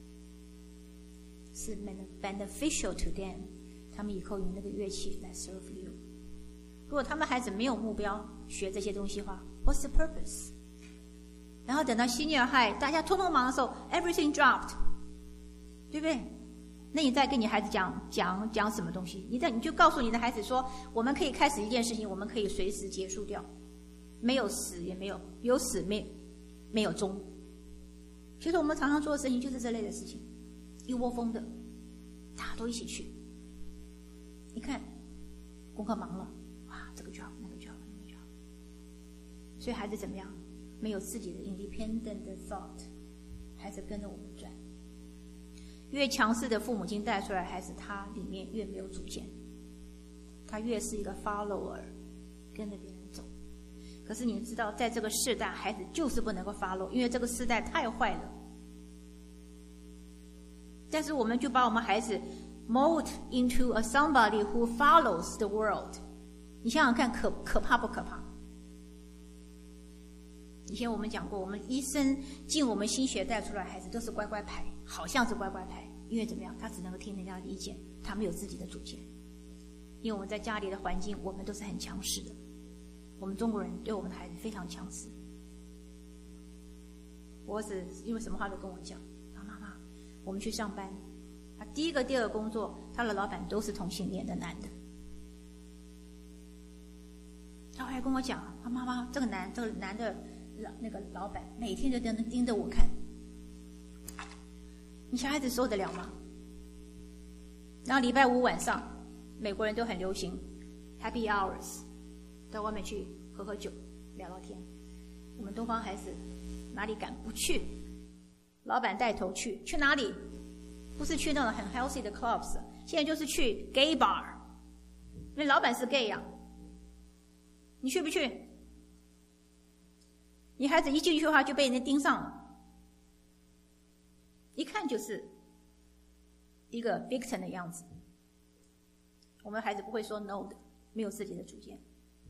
是 beneficial to them， 他们以后用那个乐器来 serve you。如果他们孩子没有目标学这些东西的话 ，what's the purpose？ 然后等到senior high，大家通通忙的时候 ，everything dropped， 对不对？那你再跟你孩子讲什么东西？你就告诉你的孩子说，我们可以开始一件事情，我们可以随时结束掉，没有始也没有，有始没有终。其实我们常常做的事情就是这类的事情，一窝蜂的，大家都一起去。你看，功课忙了，哇，这个就好，那个就好，那个就好。所以孩子怎么样？没有自己的 independent thought， 孩子跟着我们转。越强势的父母亲带出来孩子，他里面越没有主见，他越是一个 follower， 跟着别人走。可是你知道，在这个世代，孩子就是不能够 follow， 因为这个世代太坏了。但是我们就把我们孩子 mold into a somebody who follows the world。你想想看，可怕不可怕？以前我们讲过，我们一生进我们新血带出来的孩子都是乖乖牌，好像是乖乖牌，因为怎么样？他只能够听人家的意见，他没有自己的主见。因为我们在家里的环境，我们都是很强势的。我们中国人对我们的孩子非常强势。我儿子因为什么话都跟我讲，他妈妈，我们去上班，他第一个、第二个工作，他的老板都是同性恋的男的。他后来跟我讲，他妈妈这个男的。那个老板每天就盯着我看，你小孩子受得了吗？然后礼拜五晚上，美国人都很流行 happy hours， 到外面去喝酒聊聊天。我们东方孩子哪里敢不去？老板带头去哪里？不是去那种很 healthy 的 clubs， 现在就是去 gay bar， 因为老板是 gay 啊。你去不去？你孩子一进去的话就被人家盯上了，一看就是一个 victim 的样子。我们的孩子不会说 no 的，没有自己的主见。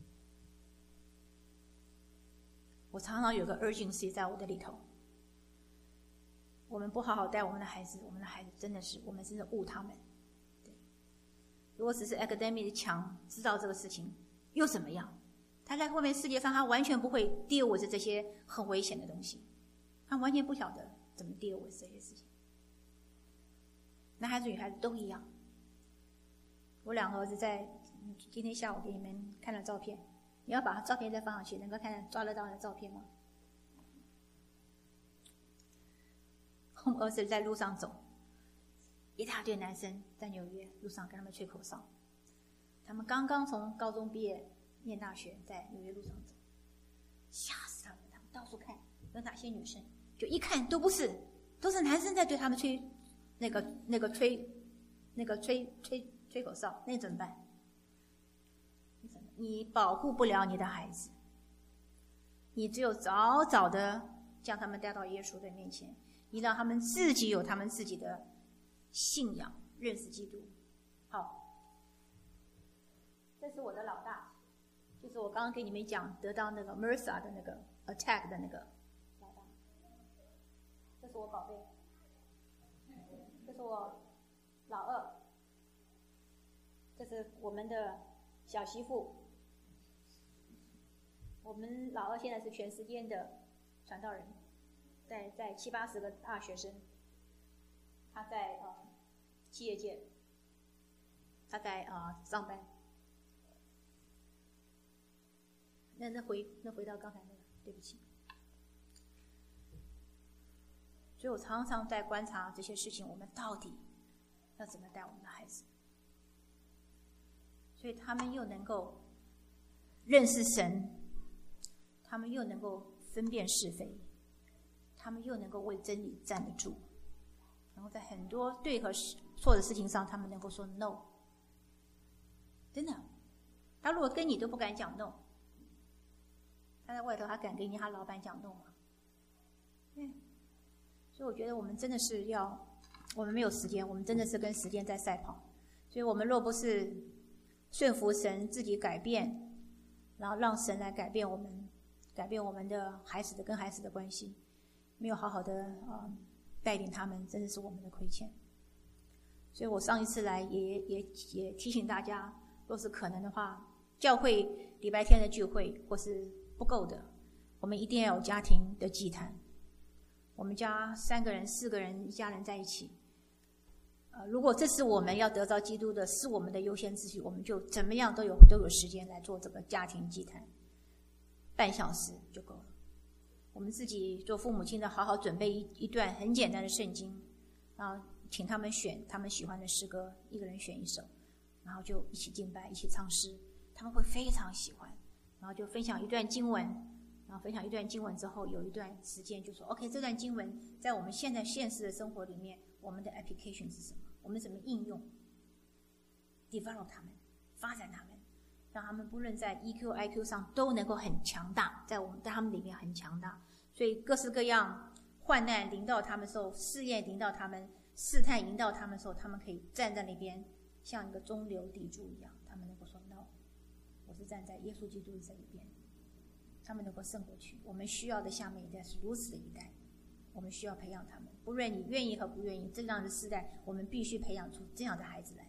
我常常有个 urgency 在我的里头，我们不好好带我们的孩子，我们的孩子真的是，我们真的误他们。对，如果只是 academic 强，知道这个事情又怎么样？他在外面世界上，他完全不会 deal with 这些很危险的东西，他完全不晓得怎么 deal with 这些事情。男孩子、女孩子都一样。我两个儿子在今天下午给你们看了照片，你要把照片再放上去，能够抓得到的照片吗？我们儿子在路上走， 一大堆男生在纽约路上跟他们吹口哨，他们刚刚从高中毕业念大学，在纽约路上走，吓死他们，他们到处看有哪些女生，就一看都不是，都是男生在对他们吹吹口哨，那怎么办？你保护不了你的孩子，你只有早早的将他们带到耶稣的面前，你让他们自己有他们自己的信仰，认识基督。好，这是我的老大，就是我刚刚给你们讲得到那个 MRSA 的那个 attack 的那个老大，这是我宝贝，这是我老二，这是我们的小媳妇。我们老二现在是全世界的传道人，在70-80个大学生，他在企业界，他在上班。那回到刚才那个，对不起。所以我常常在观察这些事情，我们到底要怎么带我们的孩子？所以他们又能够认识神，他们又能够分辨是非，他们又能够为真理站得住，然后在很多对和错的事情上，他们能够说 no。 真的，他如果跟你都不敢讲 no， 他在外头还敢跟他老板讲 no 吗？所以我觉得我们真的是我们没有时间，我们真的是跟时间在赛跑。所以我们若不是顺服神，自己改变，然后让神来改变我们的孩子的跟孩子的关系，没有好好的带领他们，真的是我们的亏欠。所以我上一次来也提醒大家，若是可能的话，教会礼拜天的聚会或是不够的，我们一定要有家庭的祭坛。我们家3个人、4个人一家人在一起，如果这是我们要得着基督的，是我们的优先秩序，我们就怎么样都有时间来做这个家庭祭坛，半小时就够了。我们自己做父母亲的，好好准备一段很简单的圣经，然后请他们选他们喜欢的诗歌，一个人选一首，然后就一起敬拜，一起唱诗，他们会非常喜欢。然后就分享一段经文，然后分享一段经文之后，有一段时间就说 OK， 这段经文在我们现在现实的生活里面，我们的 application 是什么？我们怎么应用 develop 他们，发展他们，让他们不论在 EQ、IQ 上都能够很强大，在他们里面很强大。所以各式各样患难临到他们的时候，试验临到他们，试探引导他们的时候，他们可以站在那边像一个中流砥柱一样，他们能够说 no， 我是站在耶稣基督这一边，他们能够胜过去。我们需要的下面一代是如此的一代，我们需要培养他们，不论你愿意和不愿意，这样的世代我们必须培养出这样的孩子来。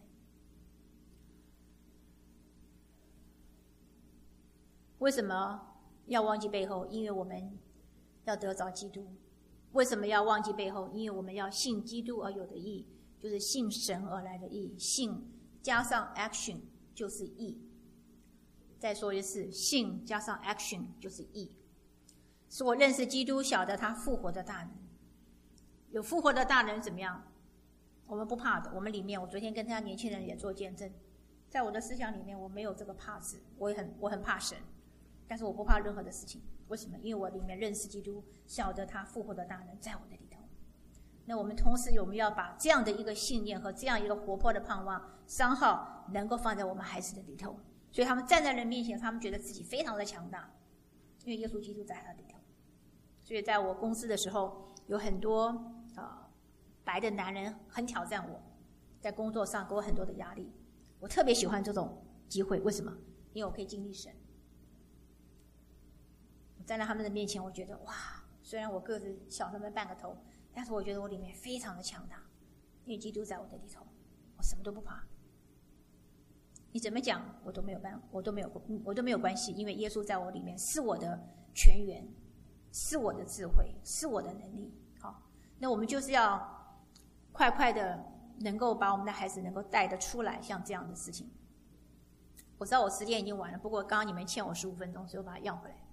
为什么要忘记背后？因为我们要得着基督。为什么要忘记背后？因为我们要信基督而有的义，就是信神而来的义。信加上 action 就是义。再说一次，信加上 action 就是义。是我认识基督，晓得他复活的大能。有复活的大能怎么样？我们不怕的。我们里面，我昨天跟他年轻人也做见证，在我的思想里面，我没有这个怕字，我很怕神，但是我不怕任何的事情。为什么？因为我里面认识基督，晓得他复活的大能在我的里头。那我们同时我们要把这样的一个信念和这样一个活泼的盼望商号能够放在我们孩子的里头，所以他们站在人面前，他们觉得自己非常的强大，因为耶稣基督在他里头。所以在我公司的时候，有很多白的男人很挑战我，在工作上给我很多的压力。我特别喜欢这种机会，为什么？因为我可以经历神。我站在他们的面前，我觉得哇，虽然我个子小那么半个头，但是我觉得我里面非常的强大，因为基督在我的里头，我什么都不怕。你怎么讲我都没有关系，因为耶稣在我里面是我的泉源，是我的智慧，是我的能力。好，那我们就是要快快的能够把我们的孩子能够带得出来，像这样的事情。我知道我时间已经完了，不过刚刚你们欠我15分钟，所以我把它要回来。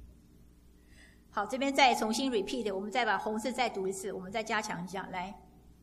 好，这边再重新 repeat， 我们再把红字再读一次，我们再加强一下。来，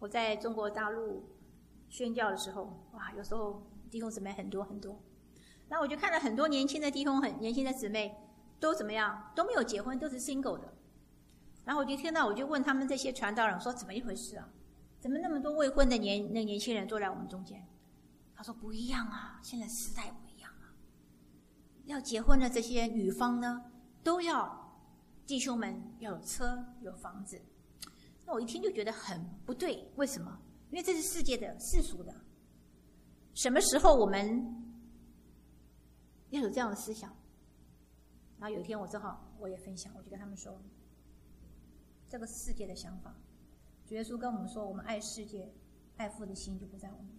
我在中国大陆宣教的时候，哇，有时候弟兄姊妹很多很多，然后我就看了很多年轻的弟兄，很年轻的姊妹，都怎么样，都没有结婚，都是 single 的。然后我就听到，我就问他们这些传道人说，怎么一回事啊？怎么那么多未婚的年轻人坐在我们中间？他说不一样啊，现在时代不一样啊，要结婚的这些女方呢，都要弟兄们要有车有房子。那我一听就觉得很不对，为什么？因为这是世界的世俗的，什么时候我们要有这样的思想？然后有一天我正好我也分享，我就跟他们说，这个世界的想法，主耶稣跟我们说，我们爱世界爱父的心就不在我们里。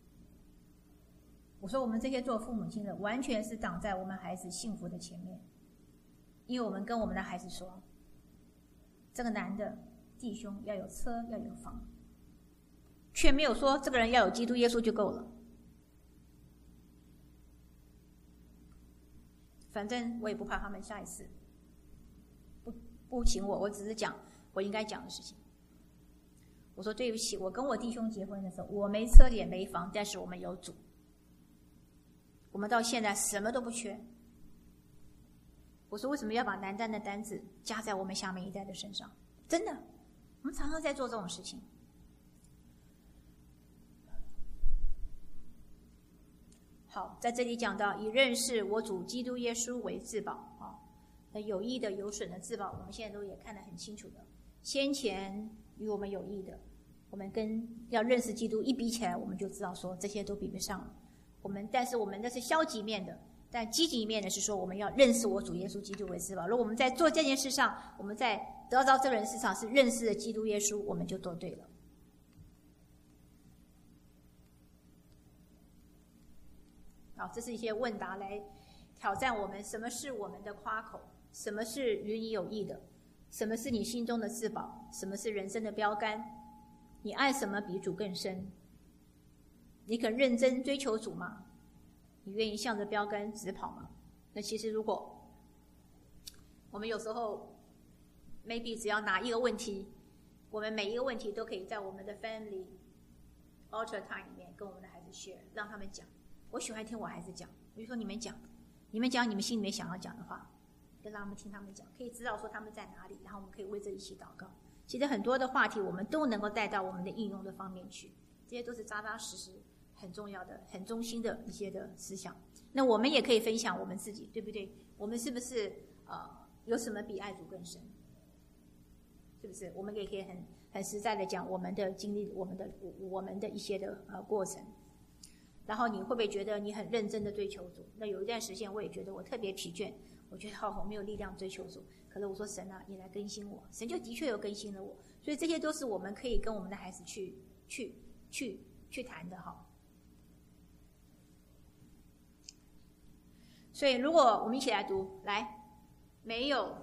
我说我们这些做父母亲的完全是挡在我们孩子幸福的前面，因为我们跟我们的孩子说，这个男的弟兄要有车要有房，却没有说这个人要有基督耶稣就够了。反正我也不怕他们下一次不请我，我只是讲我应该讲的事情。我说对不起，我跟我弟兄结婚的时候，我没车也没房，但是我们有主，我们到现在什么都不缺。我说为什么要把难担的担子加在我们下面一代的身上？真的，我们常常在做这种事情。好，在这里讲到以认识我主基督耶稣为至宝啊，那有益的有损的至宝，我们现在都也看得很清楚的。先前与我们有益的，我们跟要认识基督一比起来，我们就知道说这些都比不上我们。但是我们那是消极面的，但积极面的是说我们要认识我主耶稣基督为至宝。如果我们在做这件事上，我们在得着这个人事上是认识了基督耶稣，我们就做对了。好，这是一些问答来挑战我们，什么是我们的夸口，什么是与你有益的，什么是你心中的至宝，什么是人生的标杆，你爱什么比主更深，你肯认真追求主吗？你愿意向着标杆直跑吗？那其实如果我们有时候 maybe 只要拿一个问题，我们每一个问题都可以在我们的 family altar time 里面跟我们的孩子 share， 让他们讲。我喜欢听我孩子讲，我就说你们讲你们心里面想要讲的话，就让他们听他们讲，可以知道说他们在哪里，然后我们可以为这一起祷告。其实很多的话题我们都能够带到我们的应用的方面去，这些都是扎扎实实很重要的很中心的一些的思想。那我们也可以分享我们自己，对不对？我们是不是有什么比爱主更深？是不是我们也可以很实在的讲我们的经历，我们的一些的过程。然后你会不会觉得你很认真的追求主？那有一段时间我也觉得我特别疲倦，我觉得我没有力量追求主。可是我说神啊，你来更新我，神就的确有更新了我。所以这些都是我们可以跟我们的孩子去谈的哈。所以如果我们一起来读，来，没有。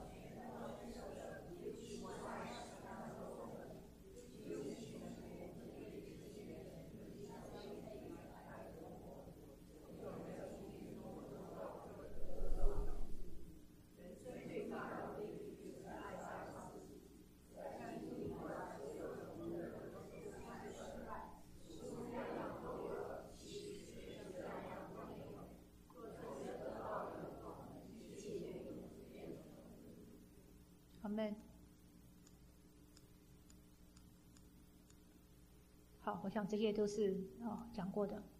好，我想这些都是讲过的。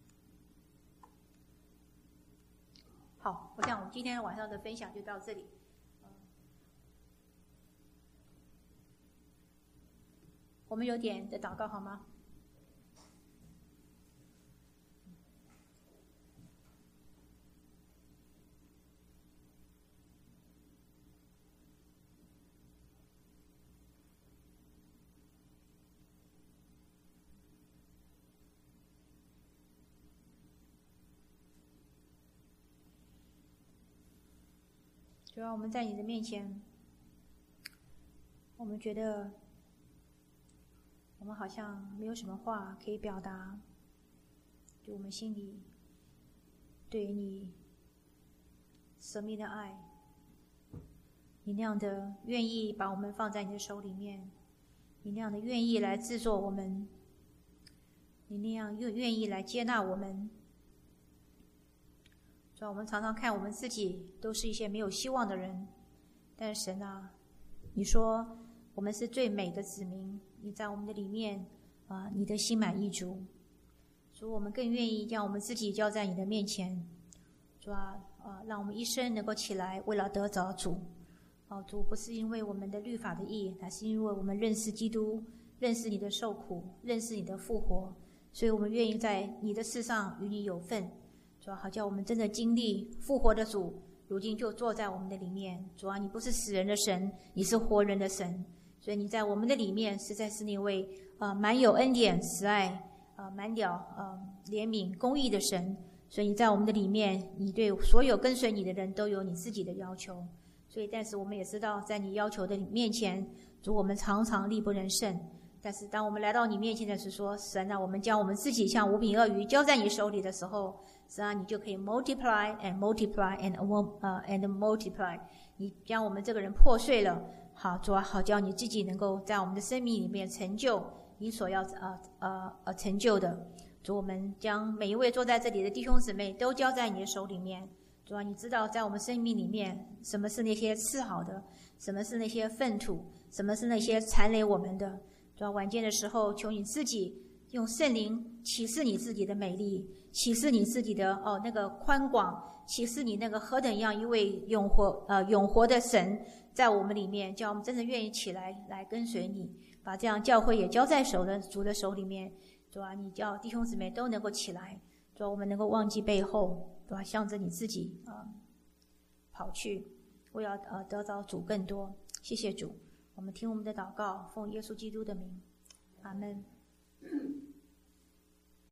好，我想我们今天晚上的分享就到这里。我们有点的祷告好吗？主要我们在你的面前，我们觉得我们好像没有什么话可以表达，就我们心里对于你神秘的爱，你那样的愿意把我们放在你的手里面， 你那样的愿意来制作我们，你那样又愿意来接纳我们。主啊，我们常常看我们自己都是一些没有希望的人，但是神啊，你说我们是最美的子民，你在我们的里面你的心满意足。主，我们更愿意将我们自己交在你的面前。主啊，让我们一生能够起来，为了得着主。主，不是因为我们的律法的义，乃是因为我们认识基督，认识你的受苦，认识你的复活，所以我们愿意在你的事上与你有份。主啊，好叫我们真的经历复活的主，如今就坐在我们的里面。主啊，你不是死人的神，你是活人的神，所以你在我们的里面实在是那位满有恩典、慈爱、满了怜悯、公义的神。所以你在我们的里面，你对所有跟随你的人都有你自己的要求。所以但是我们也知道，在你要求的面前，主，我们常常力不能胜。但是当我们来到你面前的是说，神啊，我们将我们自己像五饼二鱼交在你手里的时候，神啊，你就可以 multiply and multiply and multiply。 你将我们这个人破碎了，好，主啊，好叫你自己能够在我们的生命里面成就你所要成就的。主，我们将每一位坐在这里的弟兄姊妹都交在你的手里面。主啊，你知道在我们生命里面什么是那些次好的，什么是那些粪土，什么是那些残累我们的。主啊，晚间的时候，求你自己用圣灵启示你自己的美丽，启示你自己的那个宽广，启示你那个何等样一位永活的神在我们里面，叫我们真的愿意起来跟随你，把这样教会也交在主的手里面。主啊，你叫弟兄姊妹都能够起来，主啊，我们能够忘记背后，主啊，向着你自己跑去，我要得着主更多。谢谢主，我们听我们的祷告，奉耶稣基督的名，阿们。